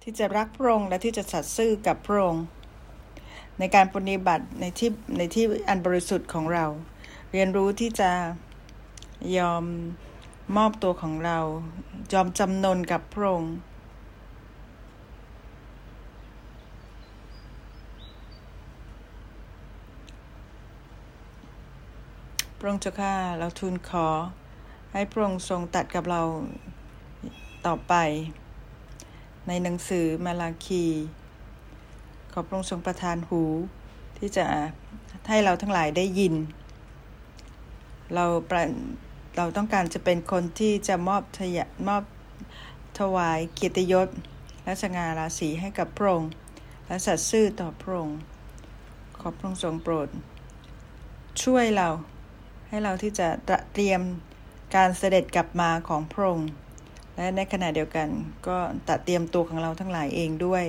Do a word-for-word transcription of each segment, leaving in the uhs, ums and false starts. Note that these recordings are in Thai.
ที่จะรักพระองค์และที่จะสัตย์ซื่อกับพระองค์ในการปฏิบัติในที่ในที่อันบริสุทธิ์ของเราเรียนรู้ที่จะยอมมอบตัวของเรายอมจำนนกับพระองค์พระองค์เจ้าข้าเราทูลขอให้พระองค์ทรงตรัสกับเราต่อไปในหนังสือมาลาคีขอพระองค์ทรงประทานหูที่จะให้เราทั้งหลายได้ยินเราเราต้องการจะเป็นคนที่จะมอบทยมอบถวายเกียรติยศและสง่าราศีให้กับพระองค์และสัตย์ซื่อต่อพระองค์ขอพระองค์ทรงโปรดช่วยเราให้เราที่จะเตรียมการเสด็จกลับมาของพระองค์และในขณะเดียวกันก็ตัดเตรียมตัวของเราทั้งหลายเองด้วย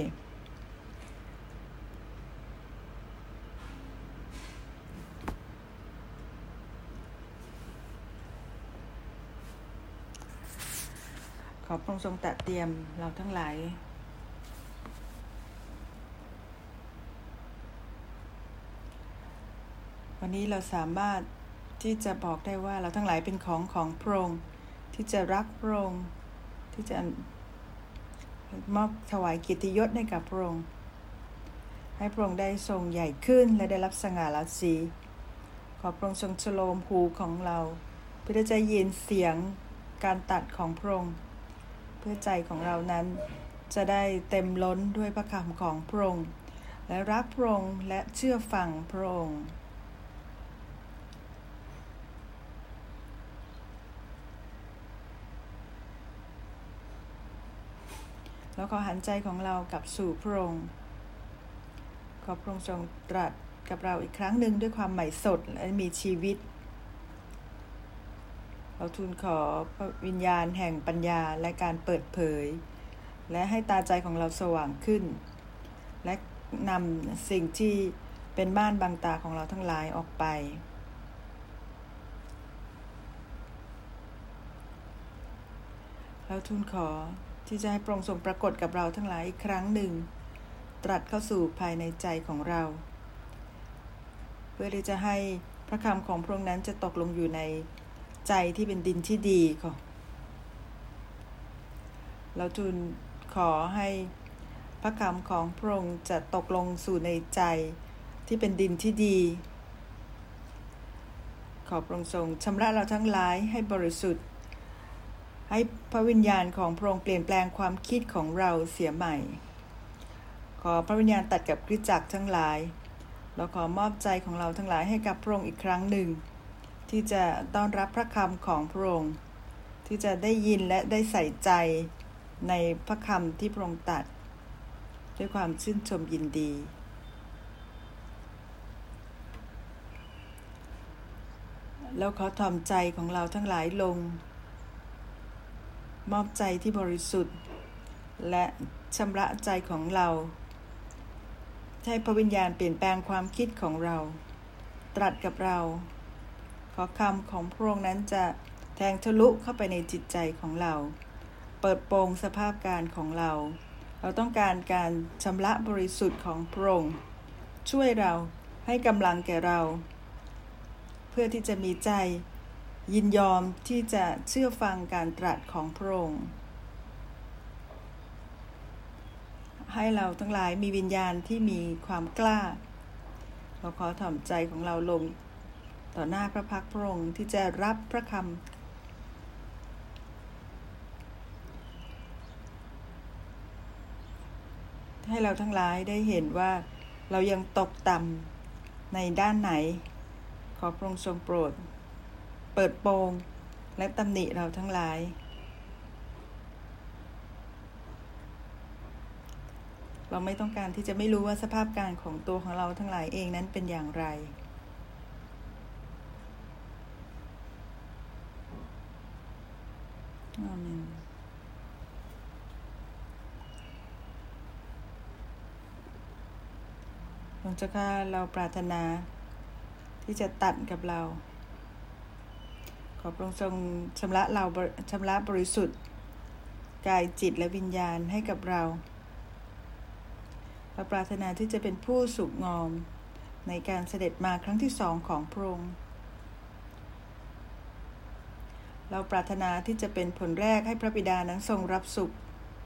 ขอพระองค์ทรงตัดเตรียมเราทั้งหลายวันนี้เราสามารถที่จะบอกได้ว่าเราทั้งหลายเป็นของของพระองค์ที่จะรักพระองค์ที่จะมอบถวายเกียรติยศให้กับพระองค์ให้พระองค์ได้ทรงใหญ่ขึ้นและได้รับสง่าราศีขอพระองค์ทรงโฉลมหูของเราเพื่อจะยินเสียงการตรัสของพระองค์เพื่อใจของเรานั้นจะได้เต็มล้นด้วยพระคำของพระองค์และรักพระองค์และเชื่อฟังพระองค์แล้วขอหันใจของเรากลับสู่พระองค์ขอพระองค์ทรงตรัสกับเราอีกครั้งหนึ่งด้วยความใหม่สดและมีชีวิตเราทูลขอพระวิญญาณแห่งปัญญาและการเปิดเผยและให้ตาใจของเราสว่างขึ้นและนำสิ่งที่เป็นม่านบังตาของเราทั้งหลายออกไปเราทูลขอที่จะให้พระองค์ทรงปรากฏกับเราทั้งหลายอีกครั้งหนึ่งตรัสเข้าสู่ภายในใจของเราเพื่อที่จะให้พระคำของพระองค์นั้นจะตกลงอยู่ในใจที่เป็นดินที่ดีค่ะเราทูลขอให้พระคำของพระองค์จะตกลงสู่ในใจที่เป็นดินที่ดีขอพระองค์ทรงชำระเราทั้งหลายให้บริสุทธิ์ให้พระวิญญาณของพระองค์เปลี่ยนแปลงความคิดของเราเสียใหม่ขอพระวิญญาณตัดกับคริสตจักรทั้งหลายเราขอมอบใจของเราทั้งหลายให้กับพระองค์อีกครั้งหนึ่งที่จะต้อนรับพระคำของพระองค์ที่จะได้ยินและได้ใส่ใจในพระคำที่พระองค์ตรัสด้วยความชื่นชมยินดีแล้วขอถ่อมใจของเราทั้งหลายลงมอบใจที่บริสุทธิ์และชำระใจของเราให้พระวิญญาณเปลี่ยนแปลงความคิดของเราตรัสกับเราขอคำของพระองค์นั้นจะแทงทะลุเข้าไปในจิตใจของเราเปิดโปงสภาพการของเราเราต้องการการชำระบริสุทธิ์ของพระองค์ช่วยเราให้กำลังแก่เราเพื่อที่จะมีใจยินยอมที่จะเชื่อฟังการตรัสของพระองค์ให้เราทั้งหลายมีวิญญาณที่มีความกล้าเราขอถ่อมใจของเราลงต่อหน้าพระพักตร์พระองค์ที่จะรับพระคำให้เราทั้งหลายได้เห็นว่าเรายังตกต่ำในด้านไหนขอพระองค์ทรงโปรดเปิดโปงและตำหนิเราทั้งหลายเราไม่ต้องการที่จะไม่รู้ว่าสภาพการของตัวของเราทั้งหลายเองนั้นเป็นอย่างไรอาเมนพระเจ้าข้าเราปรารถนาที่จะตัดกับเราขอพระองค์ทรงชำระเราชำระบริสุทธิ์กายจิตและวิญญาณให้กับเราเราปรารถนาที่จะเป็นผู้สุขงอมในการเสด็จมาครั้งที่สองของพระองค์เราปรารถนาที่จะเป็นผลแรกให้พระบิดานั้นทรงรับสุข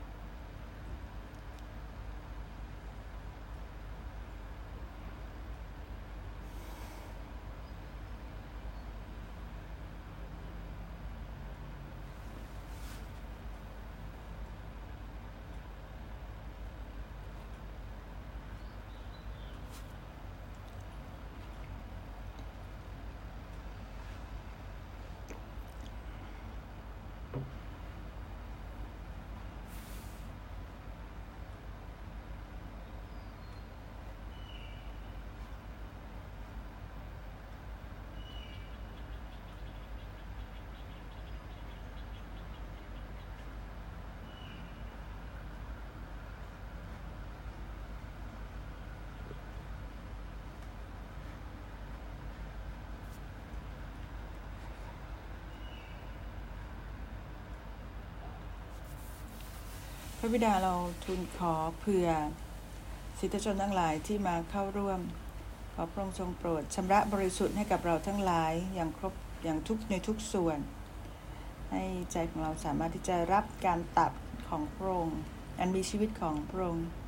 พระบิดาเราทูลขอเผื่อศิษยชนทั้งหลายที่มาเข้าร่วมขอพระองค์ทรงโปรดชำระบริสุทธิ์ให้กับเราทั้งหลายอย่างครบอย่างทุกในทุกส่วนให้ใจของเราสามารถที่จะรับการตัดของพระองค์อันมีชีวิตของพระองค์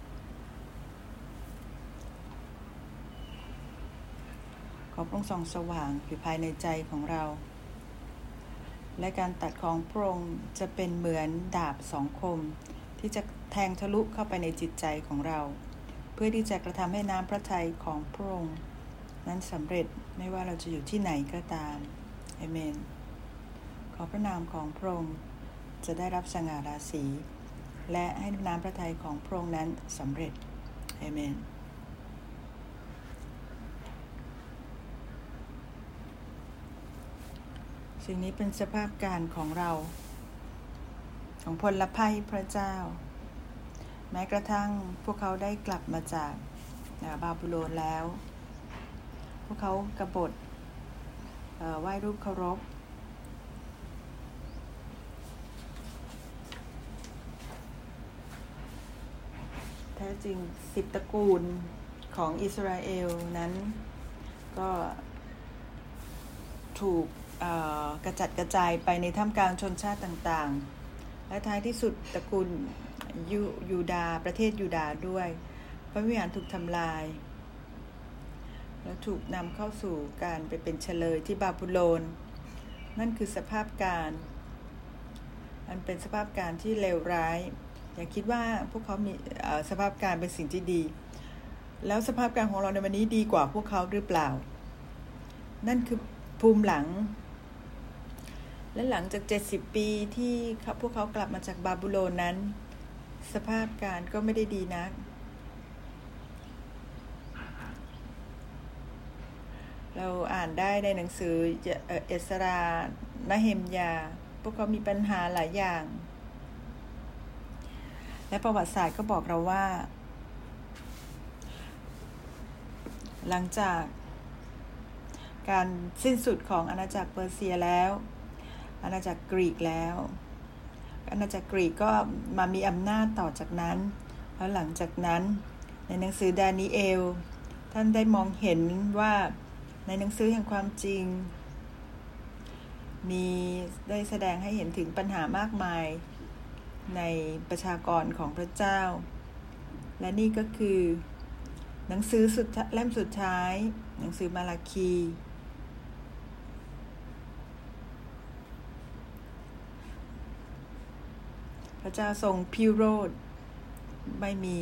ขอพระองค์ส่องสว่างอยู่ภายในใจของเราและการตัดของพระองค์จะเป็นเหมือนดาบสองคมที่จะแทงทะลุเข้าไปในจิตใจของเราเพื่อที่จะกระทำให้น้ำพระทัยของพระองค์นั้นสำเร็จไม่ว่าเราจะอยู่ที่ไหนก็ตามอาเมนขอพระนามของพระองค์จะได้รับสง่าราศีและให้น้ำพระทัยของพระองค์นั้นสำเร็จอาเมนสิ่งนี้เป็นสภาพการของเราของพลภัยพระเจ้าแม้กระทั่งพวกเขาได้กลับมาจากบาบิโลนแล้วพวกเขากบฏไหว้รูปเคารพแท้จริงสิบตระกูลของอิสราเอลนั้นก็ถูกกระจัดกระจายไปในท่ามกลางชนชาติต่างๆและท้ายที่สุดตระกูลยูยูดาห์ประเทศยูดาห์ด้วยพระวิหารถูกทำลายแล้วถูกนำเข้าสู่การไปเป็นเฉลยที่บาบิโลนนั่นคือสภาพการมันเป็นสภาพการที่เลวร้ายอย่าคิดว่าพวกเขามีสภาพการเป็นสิ่งที่ดีแล้วสภาพการของเราในวันนี้ดีกว่าพวกเขาหรือเปล่านั่นคือภูมิหลังและหลังจากเจ็ดสิบปีที่พวกเขากลับมาจากบาบิโลนนั้นสภาพการก็ไม่ได้ดีนักเราอ่านได้ในหนังสือเอสรานะเฮมยาพวกเขามีปัญหาหลายอย่างและประวัติศาสตร์ก็บอกเราว่าหลังจากการสิ้นสุดของอาณาจักรเปอร์เซียแล้วอาณาจักรกรีกแล้วอาณาจักรกรีกก็มามีอำนาจต่อจากนั้นแล้วหลังจากนั้นในหนังสือดานีเอลท่านได้มองเห็นว่าในหนังสือแห่งความจริงมีได้แสดงให้เห็นถึงปัญหามากมายในประชากรของพระเจ้าและนี่ก็คือหนังสือสุดเล่มสุดท้ายหนังสือมาลาคีพระเจ้าทรงพิโรธไม่มี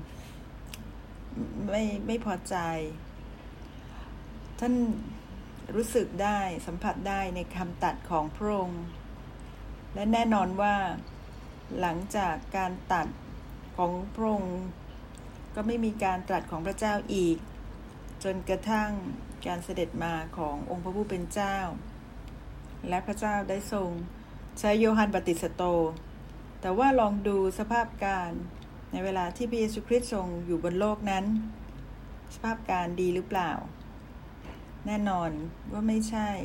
ไม่ไม่พอใจท่านรู้สึกได้สัมผัสได้ในคำตัดของพระองค์และแน่นอนว่าหลังจากการตัดของพระองค์ก็ไม่มีการตรัสของพระเจ้าอีกจนกระทั่งการเสด็จมาขององค์พระผู้เป็นเจ้าและพระเจ้าได้ทรงใช้โยฮันบาปติสโตแต่ว่าลองดูสภาพการในเวลาที่พระเยซูคริสต์ทรงอยู่บนโลกนั้นสภาพการดีหรือเปล่าแน่นอนว่าไม่ใช่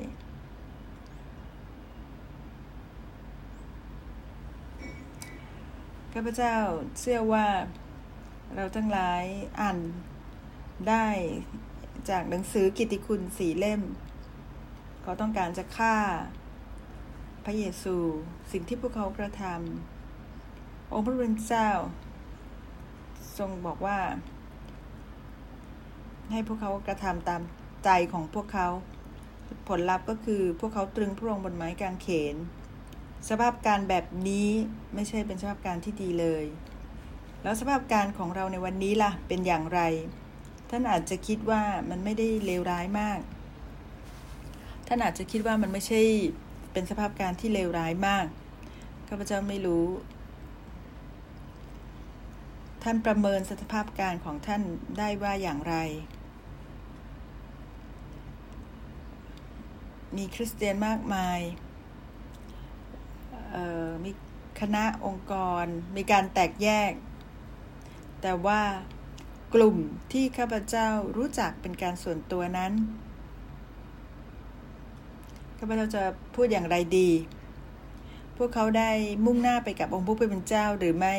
ข้าพเจ้าเชื่อว่าเราทั้งหลายอ่านได้จากหนังสือกิตติคุณสี่เล่มเขาต้องการจะฆ่าพระเยซูสิ่งที่พวกเขากระทำองค์พระผู้เป็นเจ้าทรงบอกว่าให้พวกเขากระทำตามใจของพวกเขาผลลัพธ์ก็คือพวกเขาตรึงพระองค์บนไม้กางเขนสภาพการแบบนี้ไม่ใช่เป็นสภาพการที่ดีเลยแล้วสภาพการของเราในวันนี้ล่ะเป็นอย่างไรท่านอาจจะคิดว่ามันไม่ได้เลวร้ายมากท่านอาจจะคิดว่ามันไม่ใช่เป็นสภาพการที่เลวร้ายมากข้าพเจ้าไม่รู้ท่านประเมินสภาพการของท่านได้ว่าอย่างไรมีคริสเตียนมากมายมีคณะองค์กรมีการแตกแยกแต่ว่ากลุ่มที่ข้าพเจ้ารู้จักเป็นการส่วนตัวนั้นข้าพเจ้าจะพูดอย่างไรดีพวกเขาได้มุ่งหน้าไปกับองค์พระผู้เป็นเจ้าหรือไม่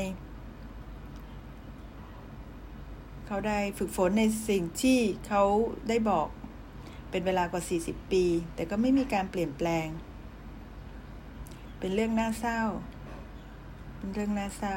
เขาได้ฝึกฝนในสิ่งที่เขาได้บอกเป็นเวลากว่าสี่สิบปีแต่ก็ไม่มีการเปลี่ยนแปลงเป็นเรื่องน่าเศร้าเป็นเรื่องน่าเศร้า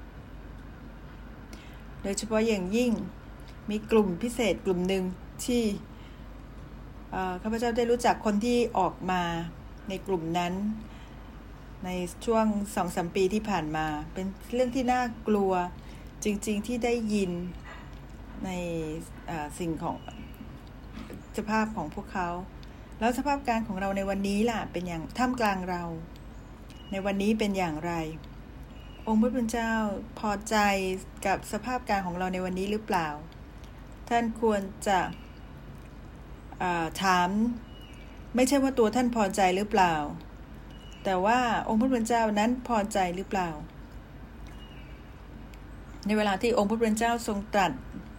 โดยเฉพาะอย่างยิ่งมีกลุ่มพิเศษกลุ่มหนึ่งที่ข้าพเจ้าได้รู้จักคนที่ออกมาในกลุ่มนั้นในช่วง สองถึงสาม ปีที่ผ่านมาเป็นเรื่องที่น่ากลัวจริงๆที่ได้ยินในสิ่งของสภาพของพวกเขาแล้วสภาพการของเราในวันนี้ล่ะเป็นอย่างท่ามกลางเราในวันนี้เป็นอย่างไรองค์พระผู้เป็นเจ้าพอใจกับสภาพการของเราในวันนี้หรือเปล่าท่านควรจะถามไม่ใช่ว่าตัวท่านพอใจหรือเปล่าแต่ว่าองค์พระผู้เป็นเจ้านั้นพอใจหรือเปล่าในเวลาที่องค์พระผู้เป็นเจ้าทรงตรัส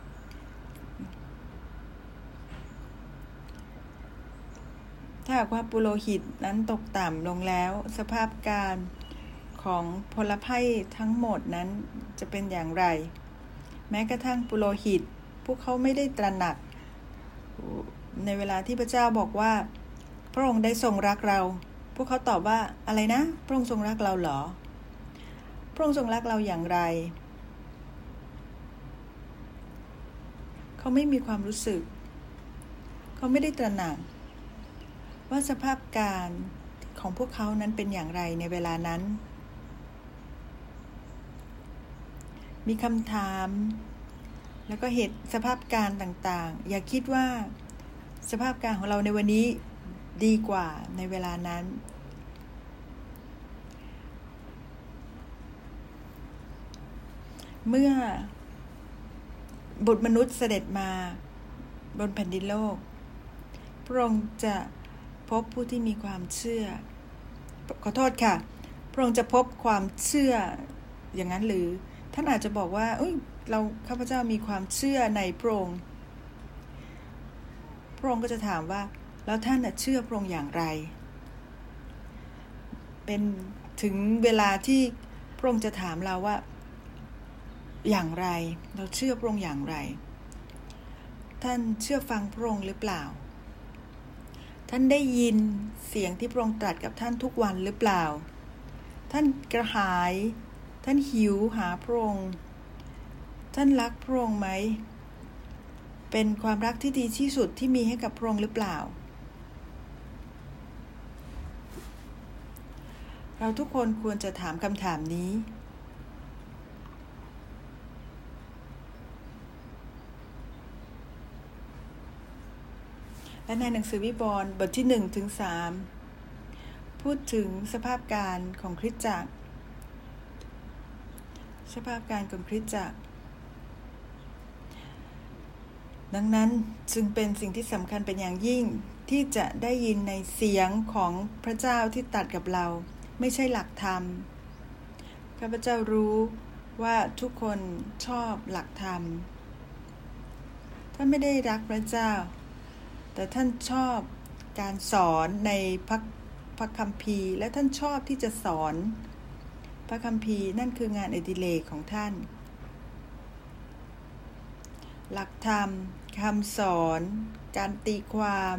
ถ้าหากว่าปุโรหิตนั้นตกต่ำลงแล้วสภาพการของพลไพ่ทั้งหมดนั้นจะเป็นอย่างไรแม้กระทั่งปุโรหิตพวกเขาไม่ได้ตระหนักในเวลาที่พระเจ้าบอกว่าพระองค์ได้ทรงรักเราพวกเขาตอบว่าอะไรนะพระองค์ทรงรักเราเหรอพระองค์ทรงรักเราอย่างไรเขาไม่มีความรู้สึกเขาไม่ได้ตระหนักว่าสภาพการของพวกเขานั้นเป็นอย่างไรในเวลานั้นมีคำถามแล้วก็เหตุสภาพการต่างๆอย่าคิดว่าสภาพการของเราในวันนี้ดีกว่าในเวลานั้นเมื่อบุตรมนุษย์เสด็จมาบนแผ่นดินโลกพระองค์จะพบผู้ที่มีความเชื่อขอโทษค่ะพระองค์จะพบความเชื่ออย่างนั้นหรือท่านอาจจะบอกว่าเอ้ยเราข้าพเจ้ามีความเชื่อในพระองค์พระองค์ก็จะถามว่าแล้วท่านเชื่อพระองค์อย่างไรเป็นถึงเวลาที่พระองค์จะถามเราว่าอย่างไรเราเชื่อพระองค์อย่างไรท่านเชื่อฟังพระองค์หรือเปล่าท่านได้ยินเสียงที่พระองค์ตรัสกับท่านทุกวันหรือเปล่าท่านกระหายท่านหิวหาพระองค์ท่านรักพระองค์ไหมเป็นความรักที่ดีที่สุดที่มีให้กับพระองค์หรือเปล่าเราทุกคนควรจะถามคำถามนี้และในหนังสือวิวรณ์บทที่หนึ่งถึงสามพูดถึงสภาพการของคริสตจักรสภาพการของคริสตจักรดังนั้นจึงเป็นสิ่งที่สำคัญเป็นอย่างยิ่งที่จะได้ยินในเสียงของพระเจ้าที่ตรัสกับเราไม่ใช่หลักธรรมข้าพเจ้ารู้ว่าทุกคนชอบหลักธรรมท่านไม่ได้รักพระเจ้าแต่ท่านชอบการสอนในพระพระคัมภีร์และท่านชอบที่จะสอนพระคัมภีร์นั่นคืองานอดิเรกของท่านหลักธรรมคำสอนการตีความ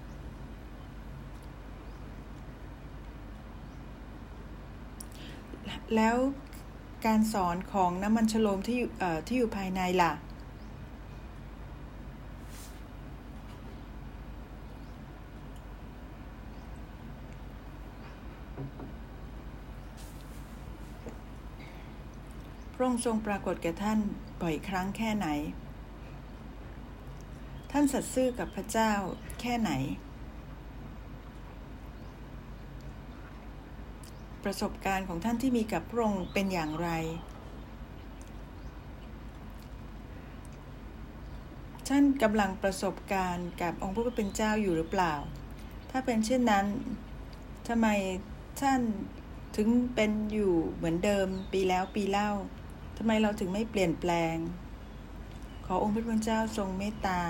แล้วการสอนของน้ำมันชโลมที่เอ่อที่อยู่ภายในล่ะพระองค์ทรงปรากฏแก่ท่านบ่อยครั้งแค่ไหนท่านสัตย์ซื่อกับพระเจ้าแค่ไหนประสบการณ์ของท่านที่มีกับพระองค์เป็นอย่างไรท่านกำลังประสบการณ์กับองค์พระผู้เป็นเจ้าอยู่หรือเปล่าถ้าเป็นเช่นนั้นทำไมท่านถึงเป็นอยู่เหมือนเดิมปีแล้วปีเล่าทำไมเราถึงไม่เปลี่ยนแปลงขอองค์พระผู้เป็นเจ้าทรงเมตตา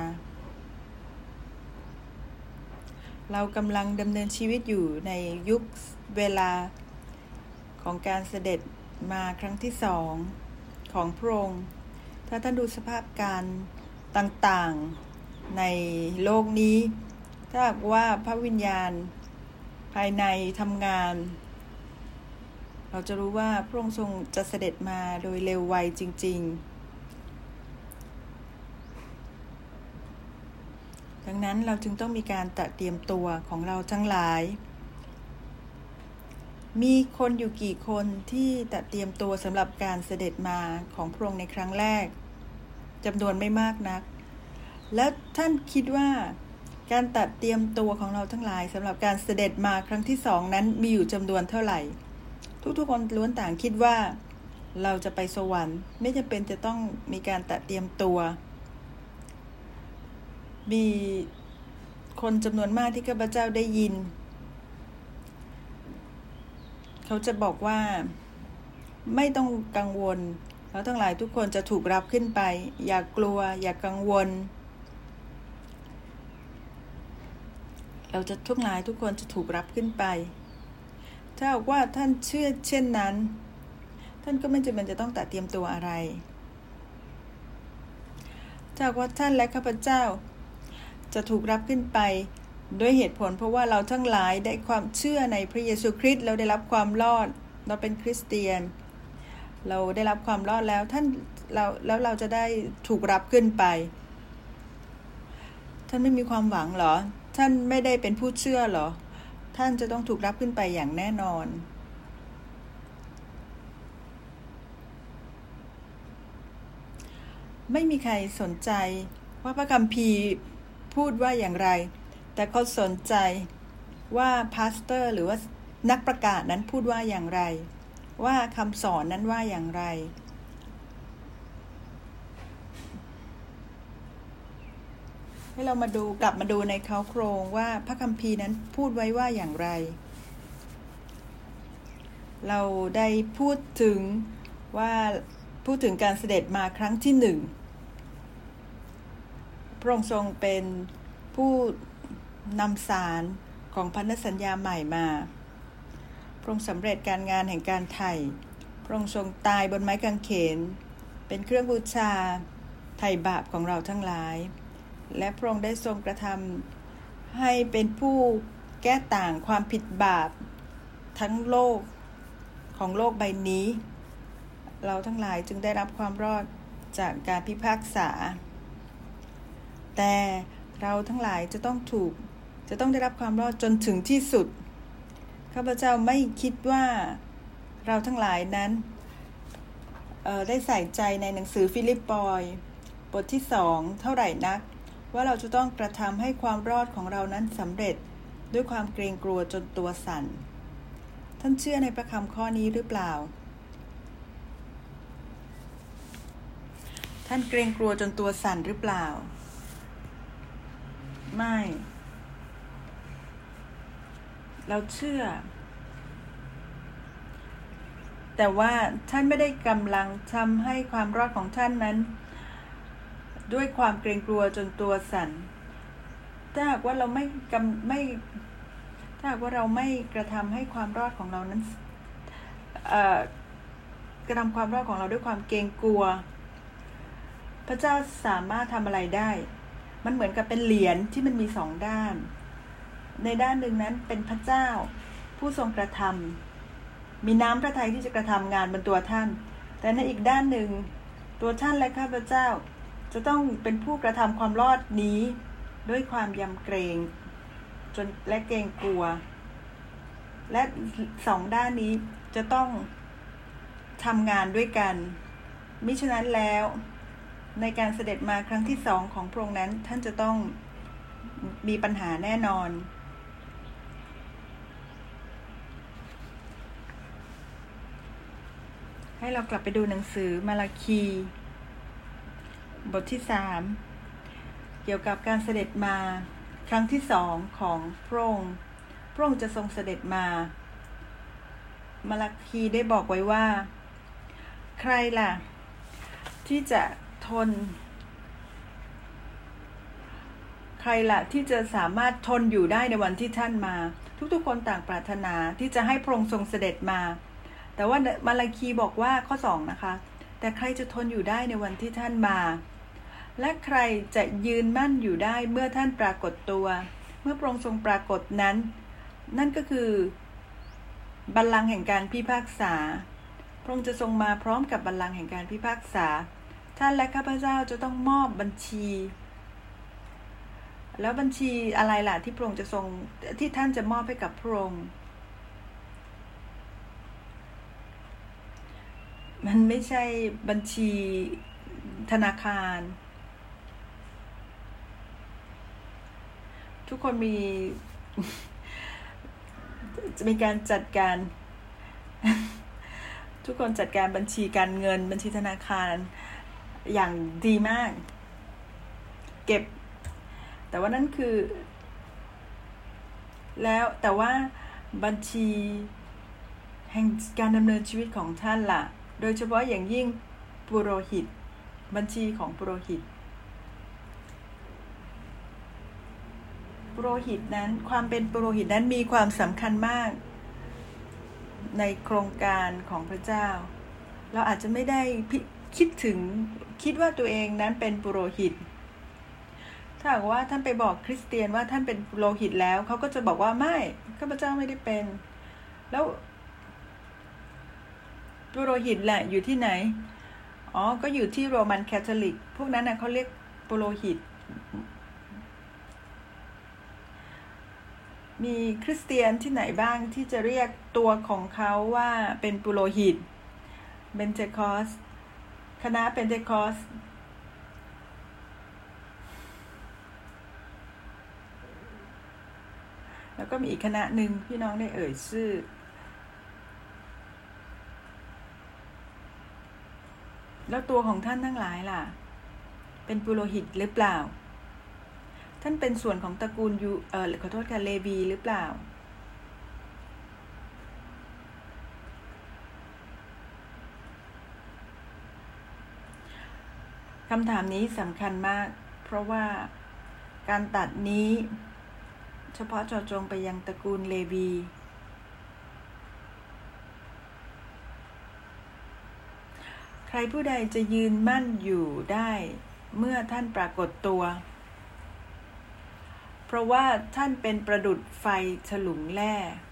เรากำลังดำเนินชีวิตอยู่ในยุคเวลาของการเสด็จมาครั้งที่สองของพระองค์ถ้าท่านดูสภาพการต่างๆในโลกนี้ถ้าว่าพระวิญญาณภายในทำงานเราจะรู้ว่าพระองค์ทรงจะเสด็จมาโดยเร็วไวจริงๆดังนั้นเราจึงต้องมีการตระเตรียมตัวของเราทั้งหลายมีคนอยู่กี่คนที่ตระเตรียมตัวสำหรับการเสด็จมาของพระองค์ในครั้งแรกจำนวนไม่มากนักแล้วท่านคิดว่าการตระเตรียมตัวของเราทั้งหลายสำหรับการเสด็จมาครั้งที่สองนั้นมีอยู่จำนวนเท่าไหร่ทุกๆคนล้วนต่างคิดว่าเราจะไปสวรรค์ไม่จำเป็นจะต้องมีการตระเตรียมตัวมีคนจำนวนมากที่ข้าพเจ้าได้ยินเขาจะบอกว่าไม่ต้องกังวลเราทั้งหลายทุกคนจะถูกรับขึ้นไปอย่ากลัวอย่ากังวลเราจะทุกหลายทุกคนจะถูกรับขึ้นไปถ้าว่าท่านเชื่อเช่นนั้นท่านก็ไม่จำเป็นจะต้องตัดเตรียมตัวอะไรถ้าว่าท่านและข้าพเจ้าจะถูกรับขึ้นไปด้วยเหตุผลเพราะว่าเราทั้งหลายได้ความเชื่อในพระเยซูคริสต์เราได้รับความรอดเราเป็นคริสเตียนเราได้รับความรอดแล้วท่านเราแล้วเราจะได้ถูกรับขึ้นไปท่านไม่มีความหวังเหรอท่านไม่ได้เป็นผู้เชื่อเหรอท่านจะต้องถูกรับขึ้นไปอย่างแน่นอนไม่มีใครสนใจว่าพระคัมภีร์พูดว่าอย่างไรแต่เขาสนใจว่าพาสเตอร์หรือว่านักประกาศนั้นพูดว่าอย่างไรว่าคำสอนนั้นว่าอย่างไรให้เรามาดูกลับมาดูในเขาโครงว่าพระคัมภีร์นั้นพูดไว้ว่าอย่างไรเราได้พูดถึงว่าพูดถึงการเสด็จมาครั้งที่หนึ่งพระองค์ทรงเป็นผู้นำสารของพันธสัญญาใหม่มาพระองค์สำเร็จการงานแห่งการไถ่พระองค์ทรงตายบนไม้กางเขนเป็นเครื่องบูชาไถ่บาปของเราทั้งหลายและพระองค์ได้ทรงกระทำให้เป็นผู้แก้ต่างความผิดบาปทั้งโลกของโลกใบนี้เราทั้งหลายจึงได้รับความรอดจากการพิพากษาแต่เราทั้งหลายจะต้องถูกจะต้องได้รับความรอดจนถึงที่สุดข้าพเจ้าไม่คิดว่าเราทั้งหลายนั้นเอ่อได้ใส่ใจในหนังสือฟิลิปปอยบทที่สองเท่าไหร่นักว่าเราจะต้องกระทำให้ความรอดของเรานั้นสำเร็จด้วยความเกรงกลัวจนตัวสั่นท่านเชื่อในพระคำข้อนี้หรือเปล่าท่านเกรงกลัวจนตัวสั่นหรือเปล่าไม่เราเชื่อแต่ว่าท่านไม่ได้กำลังทำให้ความรอดของท่านนั้นด้วยความเกรงกลัวจนตัวสั่นถ้าหากว่าเราไม่กำไม่ถ้าหากว่าเราไม่กระทำให้ความรอดของเรานั้นเอ่อกระทำความรอดของเราด้วยความเกรงกลัวพระเจ้าสามารถทำอะไรได้มันเหมือนกับเป็นเหรียญที่มันมีสองด้านในด้านหนึ่งนั้นเป็นพระเจ้าผู้ทรงกระทำมีน้ำพระทัยที่จะกระทำงานบนตัวท่านแต่ในอีกด้านหนึ่งตัวท่านและข้าพเจ้าจะต้องเป็นผู้กระทำความรอดนี้ด้วยความยำเกรงจนและเกรงกลัวและสองด้านนี้จะต้องทำงานด้วยกันมิฉะนั้นแล้วในการเสด็จมาครั้งที่สองของพระองค์นั้นท่านจะต้องมีปัญหาแน่นอนให้เรากลับไปดูหนังสือมาลาคีบทที่สามเกี่ยวกับการเสด็จมาครั้งที่สองของพระองค์พระองค์จะทรงเสด็จมามาลาคีได้บอกไว้ว่าใครล่ะที่จะทนใครล่ะที่จะสามารถทนอยู่ได้ในวันที่ท่านมาทุกๆคนต่างปรารถนาที่จะให้พระองค์ทรงเสด็จมาแต่ว่ามาลาคีบอกว่าข้อสองนะคะแต่ใครจะทนอยู่ได้ในวันที่ท่านมาและใครจะยืนมั่นอยู่ได้เมื่อท่านปรากฏตัวเมื่อพระองค์ทรงปรากฏนั้นนั่นก็คือบัลลังก์แห่งการพิพากษาพระองค์จะทรงมาพร้อมกับบัลลังก์แห่งการพิพากษาท่านและข้าพเจ้าจะต้องมอบบัญชีแล้วบัญชีอะไรล่ะที่พระองค์จะทรงที่ท่านจะมอบให้กับพระองค์มันไม่ใช่บัญชีธนาคารทุกคนมีจะมีการจัดการทุกคนจัดการบัญชีการเงินบัญชีธนาคารอย่างดีมากเก็บแต่ว่านั่นคือแล้วแต่ว่าบัญชีแห่งการดำเนินชีวิตของท่านล่ะโดยเฉพาะอย่างยิ่งปุโรหิตบัญชีของปุโรหิตปุโรหิตนั้นความเป็นปุโรหิตนั้นมีความสำคัญมากในโครงการของพระเจ้าเราอาจจะไม่ได้คิดถึงคิดว่าตัวเองนั้นเป็นปุโรหิตถ้าหากว่าท่านไปบอกคริสเตียนว่าท่านเป็นปุโรหิตแล้วเขาก็จะบอกว่าไม่ข้าพเจ้าไม่ได้เป็นแล้วปุโรหิตแหละอยู่ที่ไหนอ๋อก็อยู่ที่โรมันคาทอลิกพวกนั้นน่ะเขาเรียกปุโรหิตมีคริสเตียนที่ไหนบ้างที่จะเรียกตัวของเขาว่าเป็นปุโรหิตเบนเทคอสคณะเบนเทคอสแล้วก็มีอีกคณะหนึ่งพี่น้องได้เอ่ยชื่อแล้วตัวของท่านทั้งหลายล่ะเป็นปุโรหิตหรือเปล่าท่านเป็นส่วนของตระกูลยูเอ่อขอโทษค่ะเลวีหรือเปล่าคำถามนี้สำคัญมากเพราะว่าการตัดนี้เฉพาะเจาะจงไปยังตระกูลเลวีใครผู้ใดจะยืนมั่นอยู่ได้เมื่อท่านปรากฏตัวเพราะว่าท่านเป็นประดุจไฟฉลุงแล่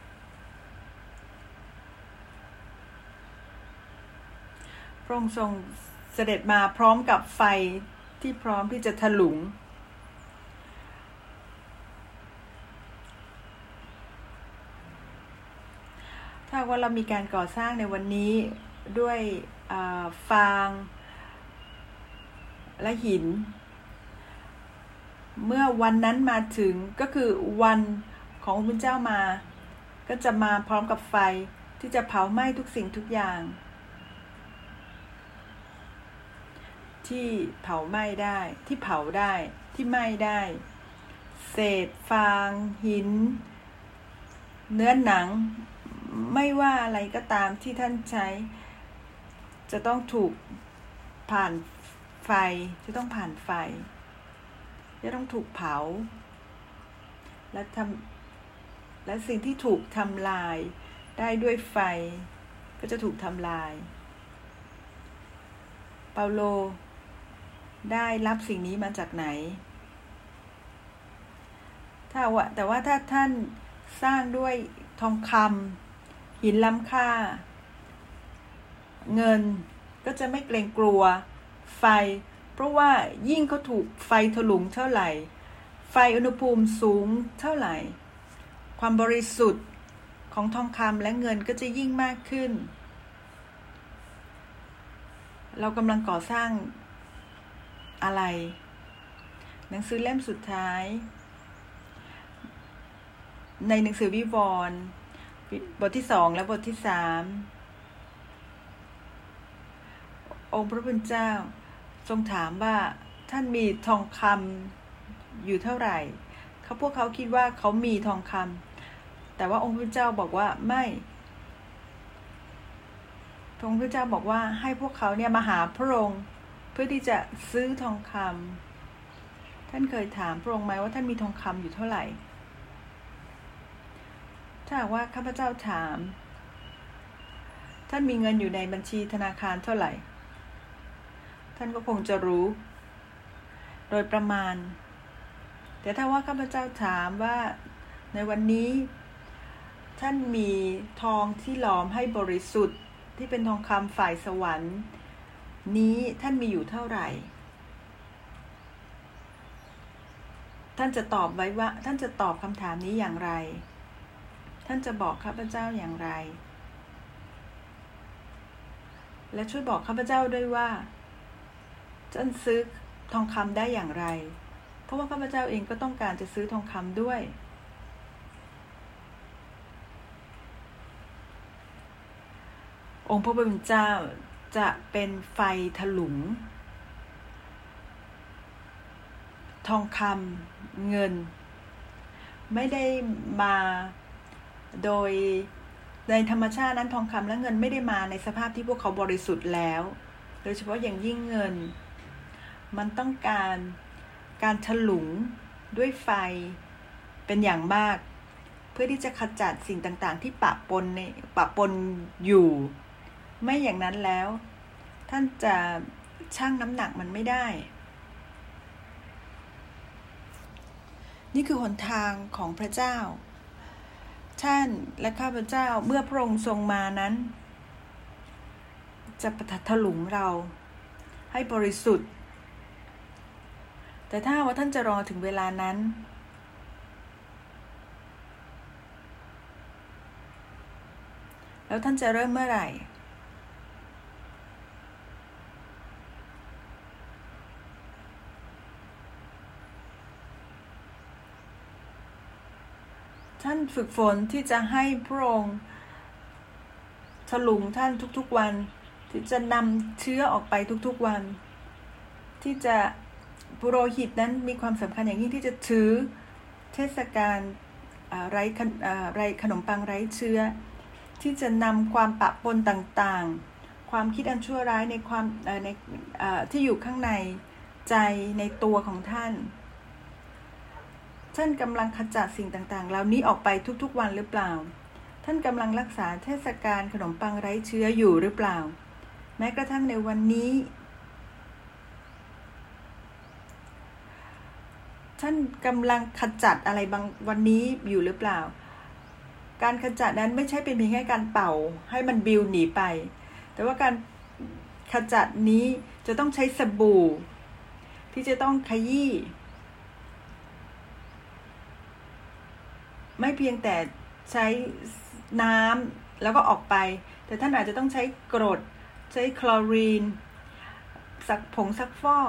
พระองค์ทรงเสด็จมาพร้อมกับไฟที่พร้อมที่จะถลุงถ้าว่าเรามีการก่อสร้างในวันนี้ด้วยฟางและหินเมื่อวันนั้นมาถึงก็คือวันของพระเจ้ามาก็จะมาพร้อมกับไฟที่จะเผาไหม้ทุกสิ่งทุกอย่างที่เผาไหม้ได้ที่เผาได้ที่ไหม้ได้เศษฟางหินเนื้อหนังไม่ว่าอะไรก็ตามที่ท่านใช้จะต้องถูกผ่านไฟจะต้องผ่านไฟจะต้องถูกเผาและทำและสิ่งที่ถูกทำลายได้ด้วยไฟก็จะถูกทำลายเปาโลได้รับสิ่งนี้มาจากไหนถ้าว่าแต่ว่าถ้าท่านสร้างด้วยทองคำหินล้ำค่าเงินก็จะไม่เกรงกลัวไฟเพราะว่ายิ่งเขาถูกไฟถลุงเท่าไหร่ไฟอุณหภูมิสูงเท่าไหร่ความบริสุทธิ์ของทองคำและเงินก็จะยิ่งมากขึ้นเรากำลังก่อสร้างอะไรหนังสือเล่มสุดท้ายในหนังสือวิวรณ์บทที่สองและบทที่สามองค์พระผู้เป็นเจ้าทรงถามว่าท่านมีทองคำอยู่เท่าไหร่เขาพวกเขาคิดว่าเขามีทองคำแต่ว่าองค์พระเจ้าบอกว่าไม่องค์พระเจ้าบอกว่าให้พวกเขาเนี่ยมาหาพระองค์เพื่อที่จะซื้อทองคำท่านเคยถามพระองค์ไหมว่าท่านมีทองคำอยู่เท่าไหร่ถ้าหากว่าข้าพเจ้าถามท่านมีเงินอยู่ในบัญชีธนาคารเท่าไหร่ท่านก็คงจะรู้โดยประมาณแต่ถ้าว่าข้าพเจ้าถามว่าในวันนี้ท่านมีทองที่หลอมให้บริสุทธิ์ที่เป็นทองคำฝ่ายสวรรค์นี้ท่านมีอยู่เท่าไหร่ท่านจะตอบไว้ว่าท่านจะตอบคำถามนี้อย่างไรท่านจะบอกข้าพเจ้าอย่างไรและช่วยบอกข้าพเจ้าด้วยว่าท่านซื้อทองคำได้อย่างไรเพราะว่าข้าพเจ้าเองก็ต้องการจะซื้อทองคำด้วยองค์พระผู้เป็นเจ้าจะเป็นไฟถลุงทองคำเงินไม่ได้มาโดยในธรรมชาตินั้นทองคำและเงินไม่ได้มาในสภาพที่พวกเขาบริสุทธิ์แล้วโดยเฉพาะอย่างยิ่งเงินมันต้องการการถลุงด้วยไฟเป็นอย่างมากเพื่อที่จะขจัดสิ่งต่างๆที่ปะปนในปะปนอยู่ไม่อย่างนั้นแล้วท่านจะชั่งน้ำหนักมันไม่ได้นี่คือหนทางของพระเจ้าท่านและข้าพเจ้าเมื่อพระองค์ทรงมานั้นจะถลุงเราให้บริสุทธิ์แต่ถ้าว่าท่านจะรอถึงเวลานั้นแล้วท่านจะเริ่มเมื่อไหร่ท่านฝึกฝนที่จะให้พระองค์ถลุงท่านทุกๆวันที่จะนำเชื้อออกไปทุกๆวันที่จะปุโรหิตนั้นมีความสำคัญอย่างยิ่งที่จะถือเทศกาลไร้ไร้ขนมปังไร้เชื้อที่จะนำความปะปนต่างๆความคิดอันชั่วร้ายในความในที่อยู่ข้างในใจในตัวของท่านท่านกำลังขจัดสิ่งต่างๆเหล่านี้ออกไปทุกๆวันหรือเปล่าท่านกำลังรักษาเทศกาลขนมปังไร้เชื้ออยู่หรือเปล่าแม้กระทั่งในวันนี้ท่านกำลังขจัดอะไรบางวันนี้อยู่หรือเปล่าการขจัดนั้นไม่ใช่เป็นเพียงแค่การเป่าให้มันบิวหนีไปแต่ว่าการขจัดนี้จะต้องใช้สบู่ที่จะต้องขยี้ไม่เพียงแต่ใช้น้ำแล้วก็ออกไปแต่ท่านอาจจะต้องใช้กรดใช้คลอรีนสักผงซักฟอก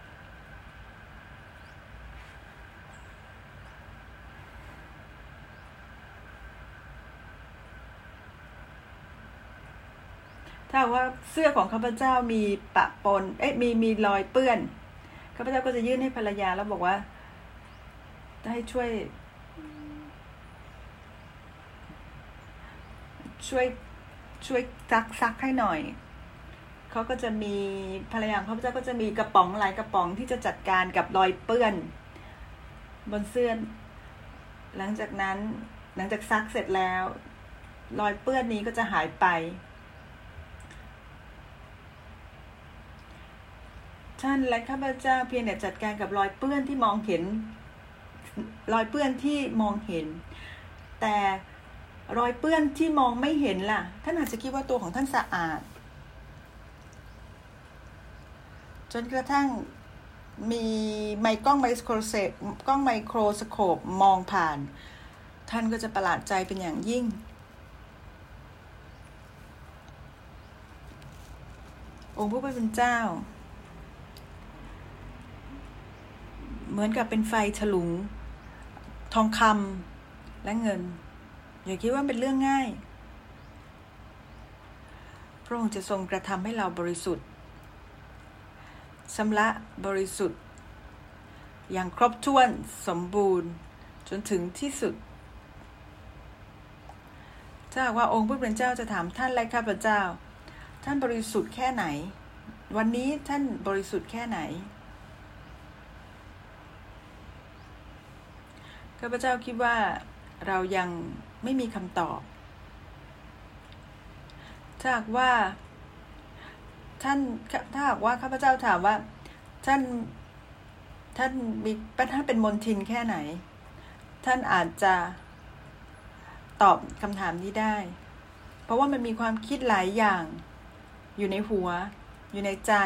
ถ้าว่าเสื้อของข้าพเจ้ามีปะปนเอ๊ะมีมีรอยเปื้อนข้าพเจ้าก็จะยื่นให้ภรรยาแล้วบอกว่าให้ช่วยช่วยช่วยซักซักให้หน่อยเขาก็จะมีภรรยาของข้าพเจ้าก็จะมีกระป๋องหลายกระป๋องที่จะจัดการกับรอยเปื้อนบนเสื้อหลังจากนั้นหลังจากซักเสร็จแล้วรอยเปื้อนนี้ก็จะหายไป ฉท่านและข้าพเจ้าเพียงแต่จัดการกับรอยเปื้อนที่มองเห็นรอยเปื้อนที่มองเห็นแต่รอยเปื้อนที่มองไม่เห็นล่ะท่านอาจจะคิดว่าตัวของท่านสะอาดจนกระทั่งมีไมค์กล้องไมโครเซปกล้องไมโครสโคปมองผ่านท่านก็จะประหลาดใจเป็นอย่างยิ่งองค์ผู้เป็นเจ้าเหมือนกับเป็นไฟฉลุงทองคำและเงินอย่าคิดว่าเป็นเรื่องง่ายพระองค์จะทรงกระทำให้เราบริสุทธิ์ชำระบริสุทธิ์อย่างครบถ้วนสมบูรณ์จนถึงที่สุดถ้าหากว่าองค์ผู้เป็นเจ้าจะถามท่านและข้าพเจ้าท่านบริสุทธิ์แค่ไหนวันนี้ท่านบริสุทธิ์แค่ไหนข้าพเจ้าคิดว่าเรายังไม่มีคำตอบถ้าหากว่าท่านถ้าหากว่าข้าพเจ้าถามว่าท่านท่านมีท่านเป็นมนทินแค่ไหนท่านอาจจะตอบคำถามนี้ได้เพราะว่ามันมีความคิดหลายอย่างอยู่ในหัวอยู่ในใจ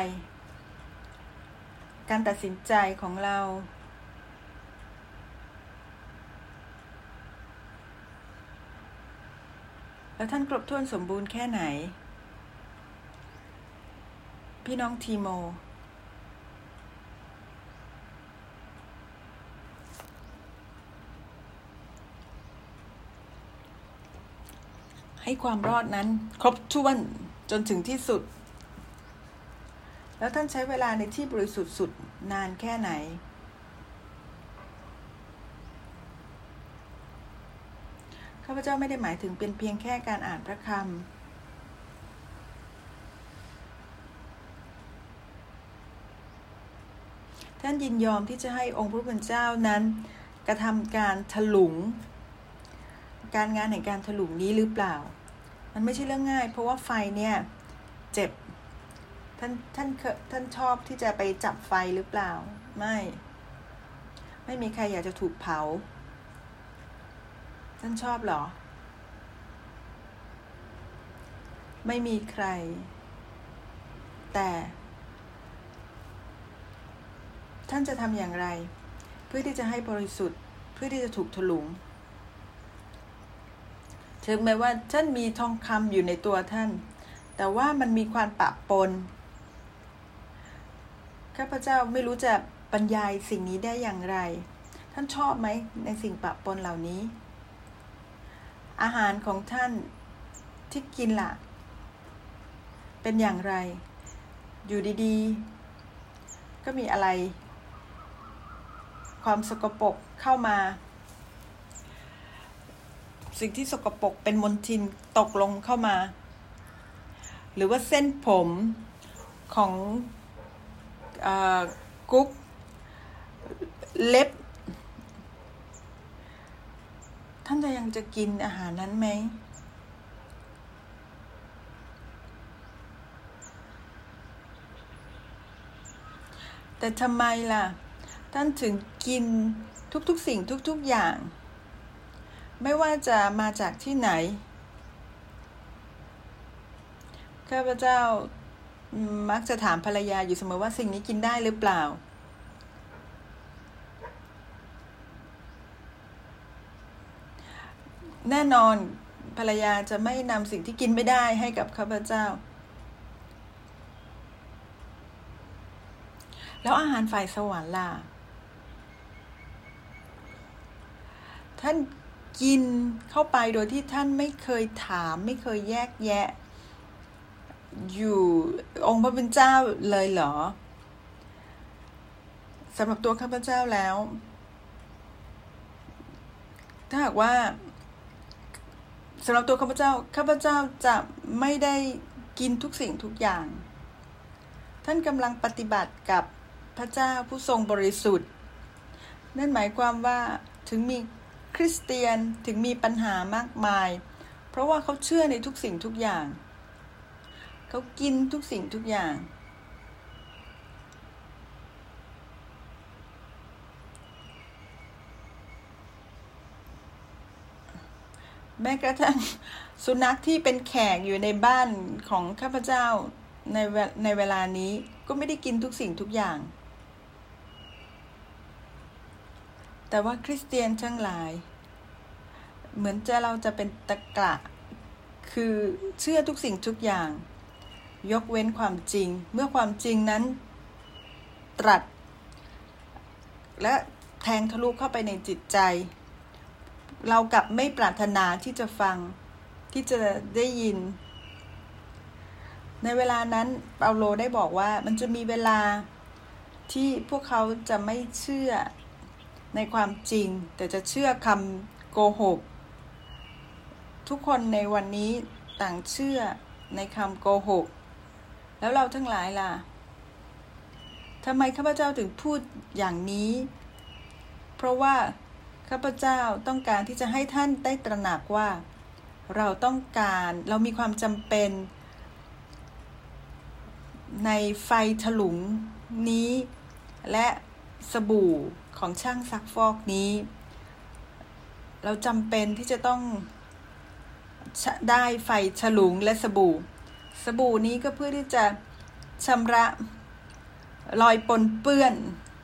การตัดสินใจของเราแล้วท่านครบถ้วนสมบูรณ์แค่ไหนพี่น้องทีโมให้ความรอดนั้นครบถ้วนจนถึงที่สุดแล้วท่านใช้เวลาในที่บริสุทธิ์สุดนานแค่ไหนข้าพเจ้าไม่ได้หมายถึงเป็นเพียงแค่การอ่านพระคำท่านยินยอมที่จะให้องค์พระผู้เป็นเจ้านั้นกระทำการถลุงการงานแห่งการถลุงนี้หรือเปล่ามันไม่ใช่เรื่องง่ายเพราะว่าไฟเนี่ยเจ็บท่านท่านท่านชอบที่จะไปจับไฟหรือเปล่าไม่ไม่มีใครอยากจะถูกเผาท่านชอบหรอไม่มีใครแต่ท่านจะทำอย่างไรเพื่อที่จะให้บริสุทธิ์เพื่อที่จะถูกถลุงถึงแม้ว่าท่านมีทองคำอยู่ในตัวท่านแต่ว่ามันมีความปะปนข้าพเจ้าไม่รู้จะบรรยายสิ่งนี้ได้อย่างไรท่านชอบไหมในสิ่งปะปนเหล่านี้อาหารของท่านที่กินล่ะเป็นอย่างไรอยู่ดีๆก็มีอะไรความสกปรกเข้ามาสิ่งที่สกปรกเป็นมลทินตกลงเข้ามาหรือว่าเส้นผมของเอ่อกุ๊กเล็บท่านจะยังจะกินอาหารนั้นไหมแต่ทำไมล่ะท่านถึงกินทุกๆสิ่งทุกๆอย่างไม่ว่าจะมาจากที่ไหนข้าพเจ้ามักจะถามภรรยาอยู่เสมอว่าสิ่งนี้กินได้หรือเปล่าแน่นอนภรรยาจะไม่นำสิ่งที่กินไม่ได้ให้กับข้าพเจ้าแล้วอาหารฝ่ายสวรรค์ล่ะท่านกินเข้าไปโดยที่ท่านไม่เคยถามไม่เคยแยกแยะอยู่องค์พระผู้เป็นเจ้าเลยเหรอสำหรับตัวข้าพเจ้าแล้วถ้าหากว่าสำหรับตัวข้าพเจ้าข้าพเจ้าจะไม่ได้กินทุกสิ่งทุกอย่างท่านกำลังปฏิบัติกับพระเจ้าผู้ทรงบริสุทธิ์นั่นหมายความว่าถึงมีคริสเตียนถึงมีปัญหามากมายเพราะว่าเขาเชื่อในทุกสิ่งทุกอย่างเขากินทุกสิ่งทุกอย่างแม้กระทั่งสุนัขที่เป็นแขกอยู่ในบ้านของข้าพเจ้าในในเวลานี้ก็ไม่ได้กินทุกสิ่งทุกอย่างแต่ว่าคริสเตียนทั้งหลายเหมือนจะเราจะเป็นตะกละคือเชื่อทุกสิ่งทุกอย่างยกเว้นความจริงเมื่อความจริงนั้นตรัสและแทงทะลุเข้าไปในจิตใจเรากลับไม่ปรารถนาที่จะฟังที่จะได้ยินในเวลานั้นเปาโลได้บอกว่ามันจะมีเวลาที่พวกเขาจะไม่เชื่อในความจริงแต่จะเชื่อคำโกหกทุกคนในวันนี้ต่างเชื่อในคำโกหกแล้วเราทั้งหลายล่ะทำไมข้าพเจ้าถึงพูดอย่างนี้เพราะว่าข้าพเจ้าต้องการที่จะให้ท่านได้ตระหนักว่าเราต้องการเรามีความจำเป็นในไฟถลุงนี้และสบู่ของช่างซักฟอกนี้เราจำเป็นที่จะต้องได้ไฟฉลุงและสบู่สบู่นี้ก็เพื่อที่จะชำระรอยปนเปื้อน